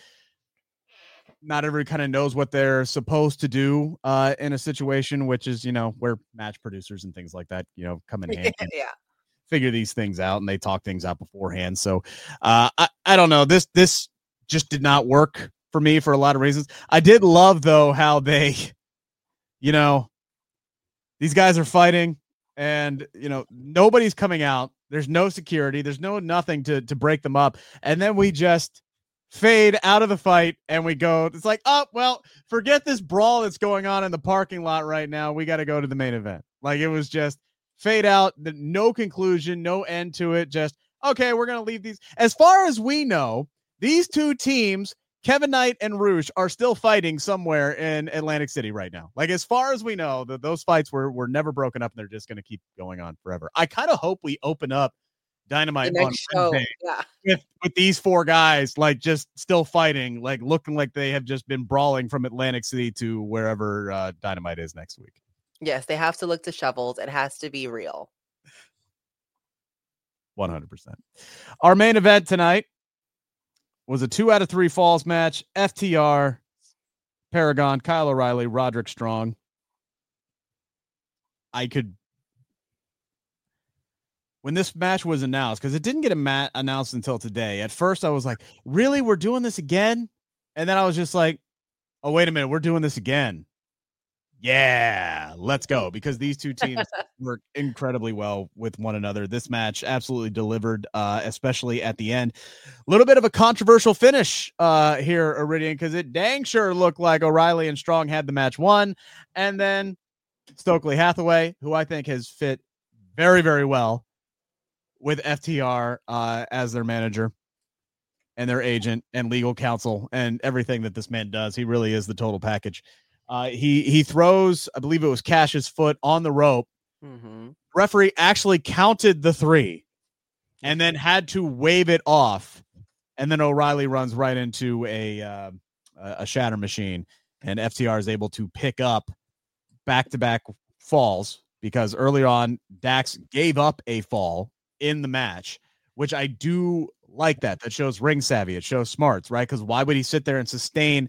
not everybody kind of knows what they're supposed to do uh, in a situation, which is, you know, where match producers and things like that, you know, come in handy. Yeah. Figure these things out, and they talk things out beforehand. So uh, I, I don't know. This this just did not work for me for a lot of reasons. I did love, though, how they, you know, these guys are fighting, and, you know, nobody's coming out. There's no security. There's no nothing to to break them up. And then we just fade out of the fight, and we go, it's like, oh, well, forget this brawl that's going on in the parking lot right now. We got to go to the main event. Like, it was just fade out, no conclusion, no end to it. Just, okay, we're going to leave these. As far as we know, these two teams, Kevin Knight and Rush, are still fighting somewhere in Atlantic City right now. Like, as far as we know, that those fights were, were never broken up, and they're just going to keep going on forever. I kind of hope we open up Dynamite on Wednesday yeah. with, with these four guys, like, just still fighting, like, looking like they have just been brawling from Atlantic City to wherever uh, Dynamite is next week. Yes, they have to look disheveled. It has to be real. one hundred percent. Our main event tonight was a two out of three falls match. F T R, Paragon, Kyle O'Reilly, Roderick Strong. I could, when this match was announced, because it didn't get a mat announced until today. At first, I was like, really? We're doing this again? And then I was just like, oh, wait a minute. We're doing this again. Yeah, let's go, because these two teams work incredibly well with one another. This match absolutely delivered, uh, especially at the end. A little bit of a controversial finish uh, here, Iridian, because it dang sure looked like O'Reilly and Strong had the match won. And then Stokely Hathaway, who I think has fit very, very well with F T R uh, as their manager and their agent and legal counsel and everything that this man does. He really is the total package. Uh, he he throws, I believe it was Cash's foot on the rope. Mm-hmm. Referee actually counted the three and then had to wave it off. And then O'Reilly runs right into a uh, a shatter machine, and F T R is able to pick up back-to-back falls because earlier on Dax gave up a fall in the match, which I do like that. That shows ring savvy. It shows smarts, right? Because why would he sit there and sustain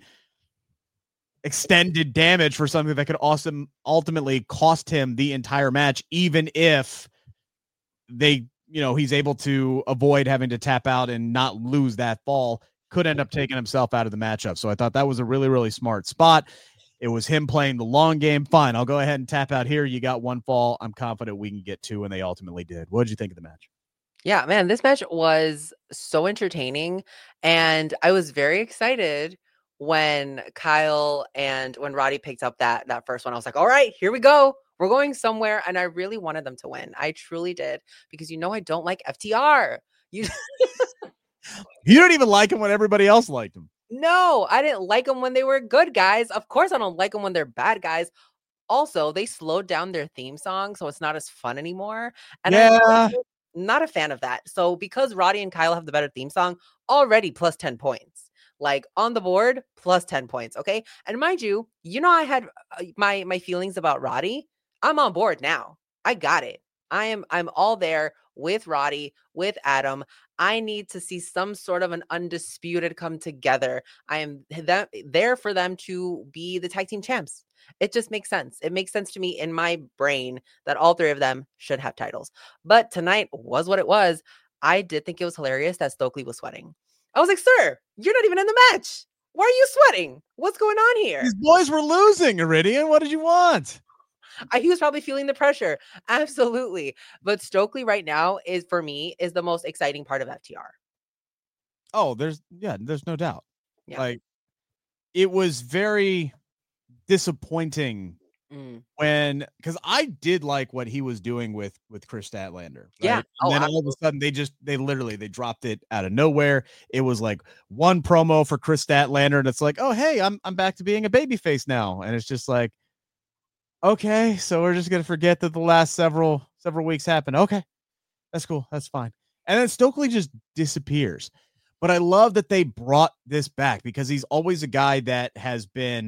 extended damage for something that could also ultimately cost him the entire match, even if they, you know, he's able to avoid having to tap out and not lose that fall, could end up taking himself out of the matchup. So I thought that was a really, really smart spot. It was him playing the long game. Fine, I'll go ahead and tap out here. You got one fall. I'm confident we can get two, and they ultimately did. What did you think of the match? Yeah, man, this match was so entertaining, and I was very excited when Kyle and when Roddy picked up that that first one. I was like, all right, here we go. We're going somewhere. And I really wanted them to win. I truly did, because you know I don't like F T R. You You don't even like him when everybody else liked him. No, I didn't like them when they were good guys. Of course, I don't like them when they're bad guys. Also, they slowed down their theme song, so it's not as fun anymore. And yeah. I Not a fan of that. So because Roddy and Kyle have the better theme song, already plus ten points. Like on the board, plus ten points. Okay. And mind you, you know, I had uh, my my feelings about Roddy. I'm on board now. I got it. I am I'm all there with Roddy, with Adam. I need to see some sort of an undisputed come together. I am that, there for them to be the tag team champs. It just makes sense. It makes sense to me in my brain that all three of them should have titles. But tonight was what it was. I did think it was hilarious that Stokely was sweating. I was like, sir, you're not even in the match. Why are you sweating? What's going on here? These boys were losing, Iridian. What did you want? I, he was probably feeling the pressure. Absolutely. But Stokely right now is, for me, is the most exciting part of F T R. Oh, there's, yeah, there's no doubt. Yeah. Like, it was very disappointing mm. when, because I did like what he was doing with with Chris Statlander. Right? Yeah. And oh, then absolutely. all of a sudden they just they literally they dropped it out of nowhere. It was like one promo for Chris Statlander, and it's like, oh hey, I'm I'm back to being a babyface now, and it's just like, okay, so we're just gonna forget that the last several several weeks happened. Okay, that's cool, that's fine. And then Stokely just disappears. But I love that they brought this back because he's always a guy that has been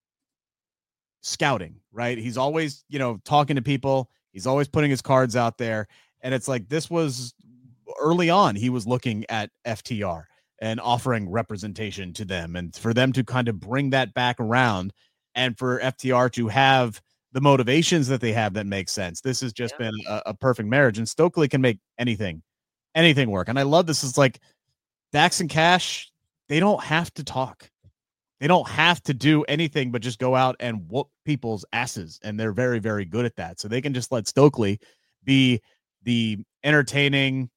scouting, right? He's always, you know, talking to people. He's always putting his cards out there. And it's like, this was early on. He was looking at F T R and offering representation to them, and for them to kind of bring that back around, and for F T R to have the motivations that they have that make sense. This has just yeah. been a, a perfect marriage, and Stokely can make anything, anything work. And I love this. Is like Dax and Cash, they don't have to talk. They don't have to do anything but just go out and whoop people's asses. And they're very, very good at that. So they can just let Stokely be the entertaining,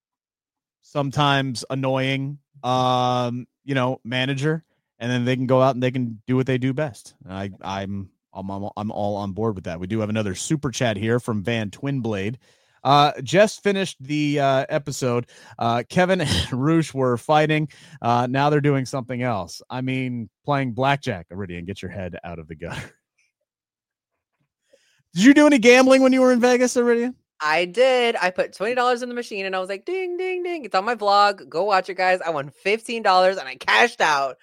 sometimes annoying, um, you know, manager. And then they can go out and they can do what they do best. I, I'm, I'm, I'm all on board with that. We do have another super chat here from Van Twinblade. Uh, just finished the uh, episode. Uh, Kevin and Roosh were fighting. Uh, now they're doing something else. I mean, playing blackjack. Iridian, get your head out of the gutter. Did you do any gambling when you were in Vegas, Iridian? I did. I put twenty dollars in the machine and I was like, ding, ding, ding. It's on my vlog. Go watch it, guys. I won fifteen dollars and I cashed out.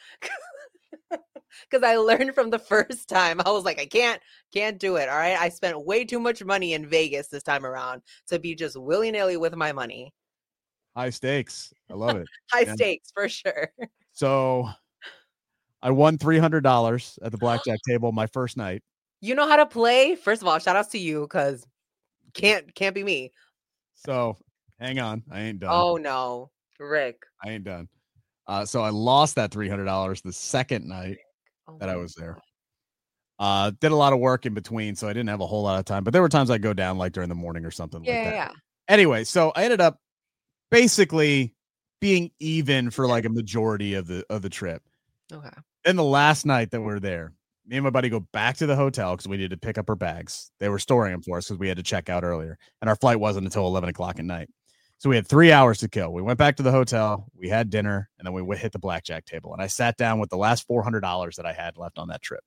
Because I learned from the first time. I was like, I can't, can't do it. All right. I spent way too much money in Vegas this time around to be just willy-nilly with my money. High stakes. I love it. High yeah. stakes for sure. So I won three hundred dollars at the blackjack table my first night. You know how to play? First of all, shout outs to you because can't, can't be me. So hang on. I ain't done. Oh no, Rick. I ain't done. Uh, so I lost that three hundred dollars the second night oh, that I was there. Uh, did a lot of work in between, so I didn't have a whole lot of time. But there were times I'd go down like during the morning or something yeah, like that. Yeah. Anyway, so I ended up basically being even for like a majority of the of the trip. Okay. Then the last night that we we're there, me and my buddy go back to the hotel because we needed to pick up our bags. They were storing them for us because we had to check out earlier, and our flight wasn't until eleven o'clock at night. So we had three hours to kill. We went back to the hotel, we had dinner, and then we hit the blackjack table. And I sat down with the last four hundred dollars that I had left on that trip.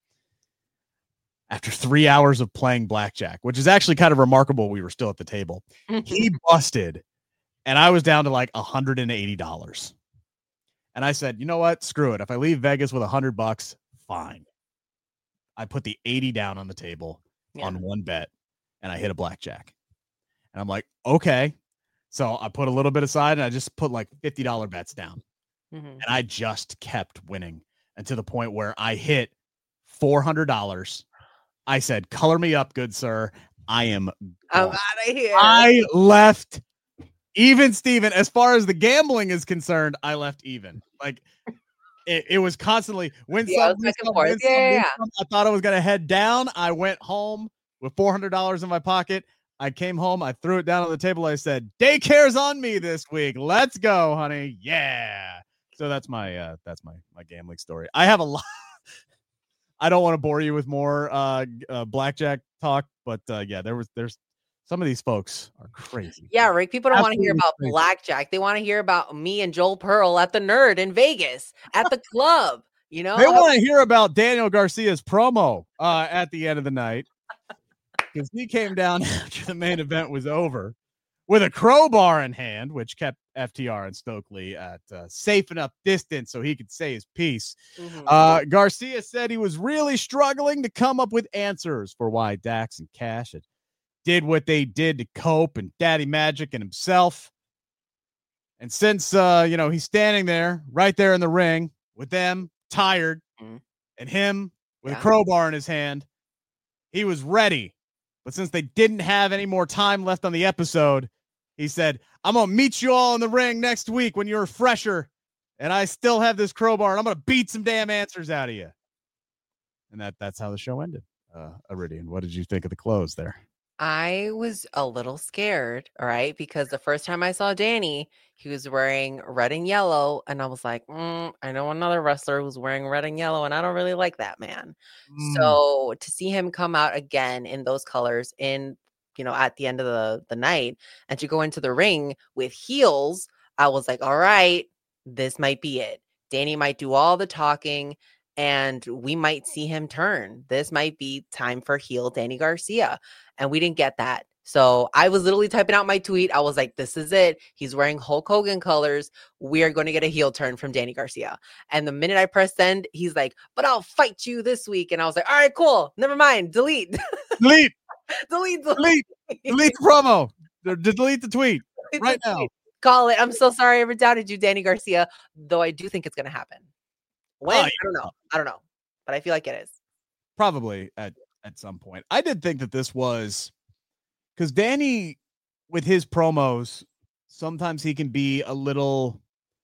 After three hours of playing blackjack, which is actually kind of remarkable, we were still at the table. He busted, and I was down to like one hundred eighty dollars. And I said, you know what? Screw it. If I leave Vegas with one hundred bucks, fine. I put the eighty down on the table yeah. on one bet, and I hit a blackjack. And I'm like, okay. So I put a little bit aside and I just put like fifty dollars bets down. Mm-hmm. And I just kept winning, and to the point where I hit four hundred dollars. I said, color me up, good sir. I am I'm out of here. I left even, Steven. As far as the gambling is concerned, I left even. Like it, it was constantly win yeah, some, win some, win some, yeah, win yeah. some. I thought I was going to head down. I went home with four hundred dollars in my pocket. I came home. I threw it down on the table. I said, daycare's on me this week. Let's go, honey. Yeah. So that's my, uh, that's my, my gambling story. I have a lot. I don't want to bore you with more uh, uh, blackjack talk, but uh, yeah, there was, there's some of these folks are crazy. Yeah, Rick. People don't want to hear about crazy. blackjack. They want to hear about me and Joel Pearl at the Nerd in Vegas at the club. You know, they want to hear about Daniel Garcia's promo uh, at the end of the night. Because he came down after the main event was over with a crowbar in hand, which kept F T R and Stokely at uh, safe enough distance so he could say his piece. Mm-hmm. Uh, Garcia said he was really struggling to come up with answers for why Dax and Cash had did what they did to Cope and Daddy Magic and himself. And since, uh, you know, he's standing there right there in the ring with them tired mm-hmm. and him with yeah. a crowbar in his hand, he was ready. But since they didn't have any more time left on the episode, he said, I'm going to meet you all in the ring next week when you're fresher, and I still have this crowbar, and I'm going to beat some damn answers out of you. And that that's how the show ended. Uh, Iridian, what did you think of the close there? I was a little scared, all right, because the first time I saw Danny, he was wearing red and yellow, and I was like, mm, I know another wrestler who's wearing red and yellow, and I don't really like that man. Mm. So to see him come out again in those colors in, you know, at the end of the, the night, and to go into the ring with heels, I was like, all right, this might be it. Danny might do all the talking, and we might see him turn. This might be time for heel Danny Garcia. And we didn't get that. So I was literally typing out my tweet. I was like, this is it. He's wearing Hulk Hogan colors. We are going to get a heel turn from Danny Garcia. And the minute I press send, he's like, but I'll fight you this week. And I was like, all right, cool. Never mind. Delete. Delete. delete. Delete. Delete. Delete the promo. Delete the tweet delete right the now. Tweet. Call it. I'm so sorry I ever doubted you, Danny Garcia, though I do think it's going to happen. When? Oh, yeah. I don't know. I don't know. But I feel like it is. Probably at at some point. I did think that this was because Danny, with his promos, sometimes he can be a little,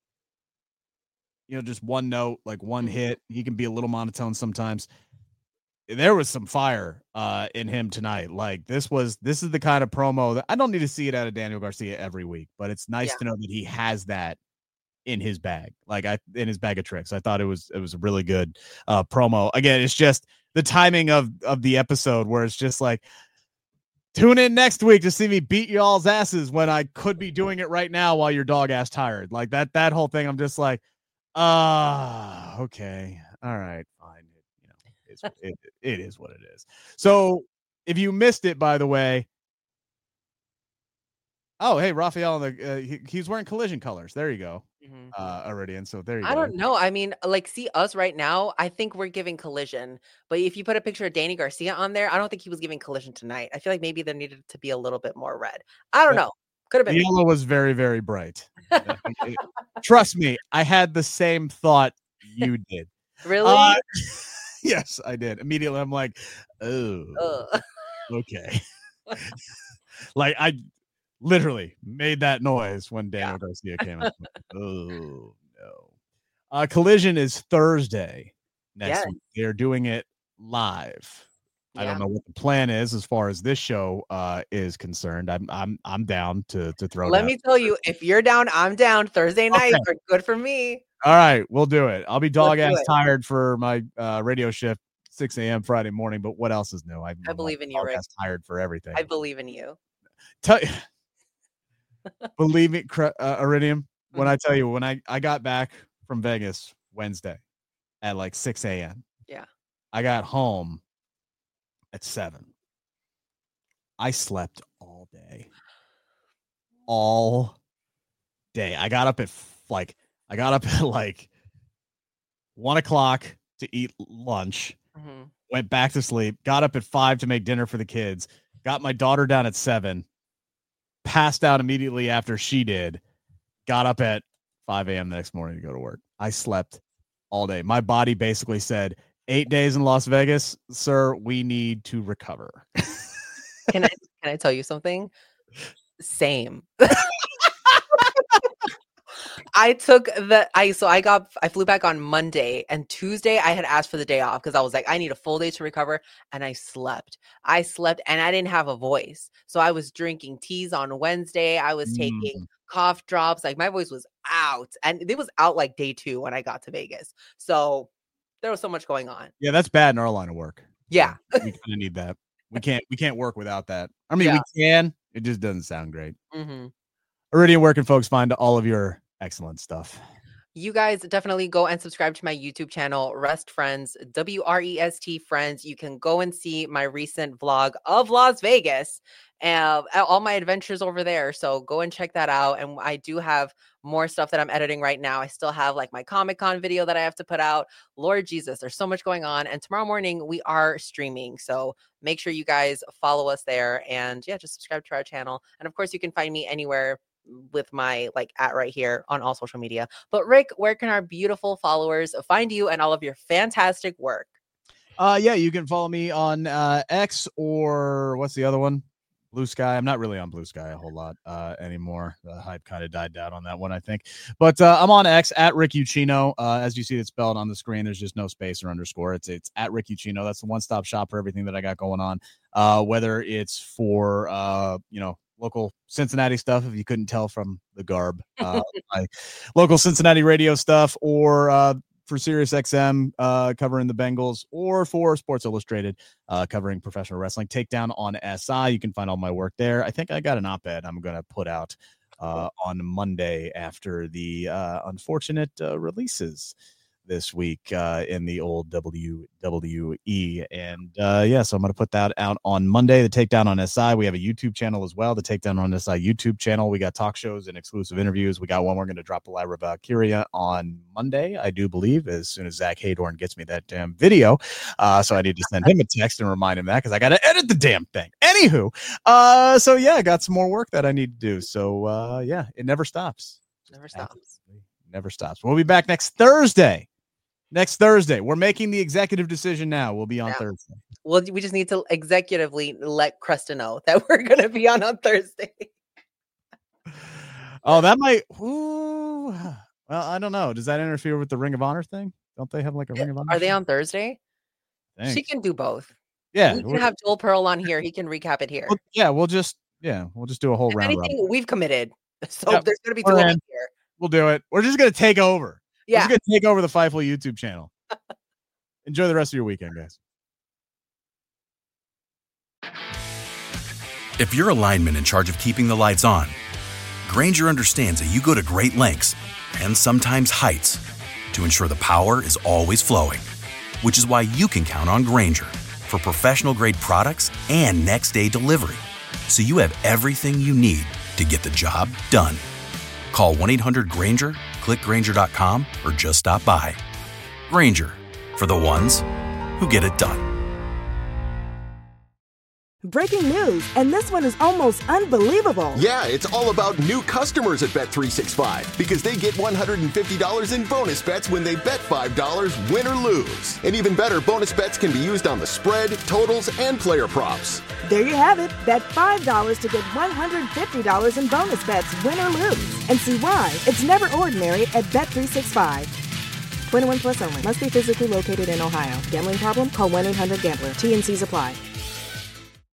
you know, just one note, like one hit. He can be a little monotone sometimes. There was some fire uh, in him tonight. Like this was, this is the kind of promo that I don't need to see it out of Daniel Garcia every week, but it's nice yeah. to know that he has that in his bag, like I in his bag of tricks. I thought it was it was a really good uh, promo. Again, it's just the timing of of the episode where it's just like, tune in next week to see me beat y'all's asses when I could be doing it right now while your dog ass tired. Like that that whole thing. I'm just like, ah, uh, okay, all right, fine. It, you know, it's, it it is what it is. So if you missed it, by the way. Oh, hey, Raphael, the, uh, he, he's wearing Collision colors. There you go. Mm-hmm. Uh, Iridian. So there you I go. I don't know. I mean, like, see us right now. I think we're giving Collision. But if you put a picture of Danny Garcia on there, I don't think he was giving Collision tonight. I feel like maybe there needed to be a little bit more red. I don't yeah. know. Could have been. The yellow was very, very bright. Trust me, I had the same thought you did. Really? Uh, yes, I did. Immediately, I'm like, oh, Ugh. okay. Like, I literally made that noise when Daniel yeah. Garcia came out. Oh, no. Uh, Collision is Thursday next yes. week. They're doing it live. Yeah. I don't know what the plan is as far as this show uh, is concerned. I'm I'm I'm down to to throw. Let down. me tell you, if you're down, I'm down. Thursday night okay. are good for me. All right, we'll do it. I'll be dog ass tired for my uh, radio shift six a.m. Friday morning. But what else is new? I, I believe in you, Rick. Tired for everything. I believe in you. Tell believe it, uh, Iridium. When I tell you, when I I got back from Vegas Wednesday at like six a.m. Yeah, I got home at seven. I slept all day. All day. I got up at like I got up at like one o'clock to eat lunch. Mm-hmm. Went back to sleep. Got up at five to make dinner for the kids. Got my daughter down at seven. Passed out immediately after she did. Got up at five a.m. the next morning to go to work. I slept all day. My body basically said, eight days in Las Vegas, sir, we need to recover. Can I can I tell you something? Same. I took the I so I got I flew back on Monday, and Tuesday I had asked for the day off because I was like, I need a full day to recover, and I slept. I slept and I didn't have a voice. So I was drinking teas on Wednesday. I was taking mm. cough drops. Like my voice was out, and it was out like day two when I got to Vegas. So there was so much going on. Yeah, that's bad in our line of work. Yeah. We kind of need that. We can't we can't work without that. I mean, yeah. we can. It just doesn't sound great. Mm-hmm. Iridian, where can folks find all of your excellent stuff? You guys definitely go and subscribe to my YouTube channel, Rest Friends, W R E S T Friends. You can go and see my recent vlog of Las Vegas and all my adventures over there. So go and check that out. And I do have more stuff that I'm editing right now. I still have like my Comic-Con video that I have to put out. Lord Jesus, there's so much going on. And tomorrow morning we are streaming. So make sure you guys follow us there. And yeah, just subscribe to our channel. And of course, you can find me anywhere with my like at right here on all social media. But Rick, where can our beautiful followers find you and all of your fantastic work? Uh, yeah, you can follow me on uh, X or what's the other one? Blue Sky. I'm not really on Blue Sky a whole lot uh, anymore. The hype kind of died down on that one, I think. But uh, I'm on X at Rick Ucchino. Uh, as you see it spelled on the screen, there's just no space or underscore. It's it's at Rick Ucchino. That's the one-stop shop for everything that I got going on. Uh, whether it's for uh, you know, local Cincinnati stuff, if you couldn't tell from the garb, uh, my local Cincinnati radio stuff, or uh, for Sirius X M uh, covering the Bengals, or for Sports Illustrated uh, covering professional wrestling. Takedown on S I. You can find all my work there. I think I got an op-ed I'm going to put out uh, on Monday after the uh, unfortunate uh, releases this week uh, in the old W W E. And uh, yeah, so I'm going to put that out on Monday. The Takedown on S I. We have a YouTube channel as well. The Takedown on S I YouTube channel. We got talk shows and exclusive interviews. We got one we're going to drop live about Valkyria on Monday, I do believe, as soon as Zach Haydorn gets me that damn video. Uh, so I need to send him a text and remind him that because I got to edit the damn thing. Anywho, uh, so yeah, I got some more work that I need to do. So uh, yeah, it never stops. Never stops. Absolutely never stops. We'll be back next Thursday. Next Thursday. We're making the executive decision now. We'll be on yeah. Thursday. Well, we just need to executively let Cresta know that we're going to be on on Thursday. Oh, that might. Ooh, well, I don't know. Does that interfere with the Ring of Honor thing? Don't they have like a Ring of Honor? Are they on Thursday? Thanks. She can do both. Yeah. We can have Joel Pearl on here. He can recap it here. Well, yeah, we'll just yeah, we'll just do a whole if round. Anything round. We've committed. So yep. there's going to be two of us here. We'll do it. We're just going to take over. Yeah. We're going to take over the Fightful YouTube channel. Enjoy the rest of your weekend, guys. If you're a lineman in charge of keeping the lights on, Grainger understands that you go to great lengths and sometimes heights to ensure the power is always flowing, which is why you can count on Grainger for professional-grade products and next-day delivery, so you have everything you need to get the job done. Call one eight hundred Grainger, click Grainger dot com, or just stop by. Grainger, for the ones who get it done. Breaking news, and this one is almost unbelievable. Yeah, it's all about new customers at Bet three sixty-five because they get one hundred fifty dollars in bonus bets when they bet five dollars, win or lose. And even better, bonus bets can be used on the spread, totals, and player props. There you have it. Bet five dollars to get one hundred fifty dollars in bonus bets, win or lose. And see why it's never ordinary at Bet three sixty-five. twenty-one plus only. Must be physically located in Ohio. Gambling problem? Call one eight hundred gambler. T N Cs apply.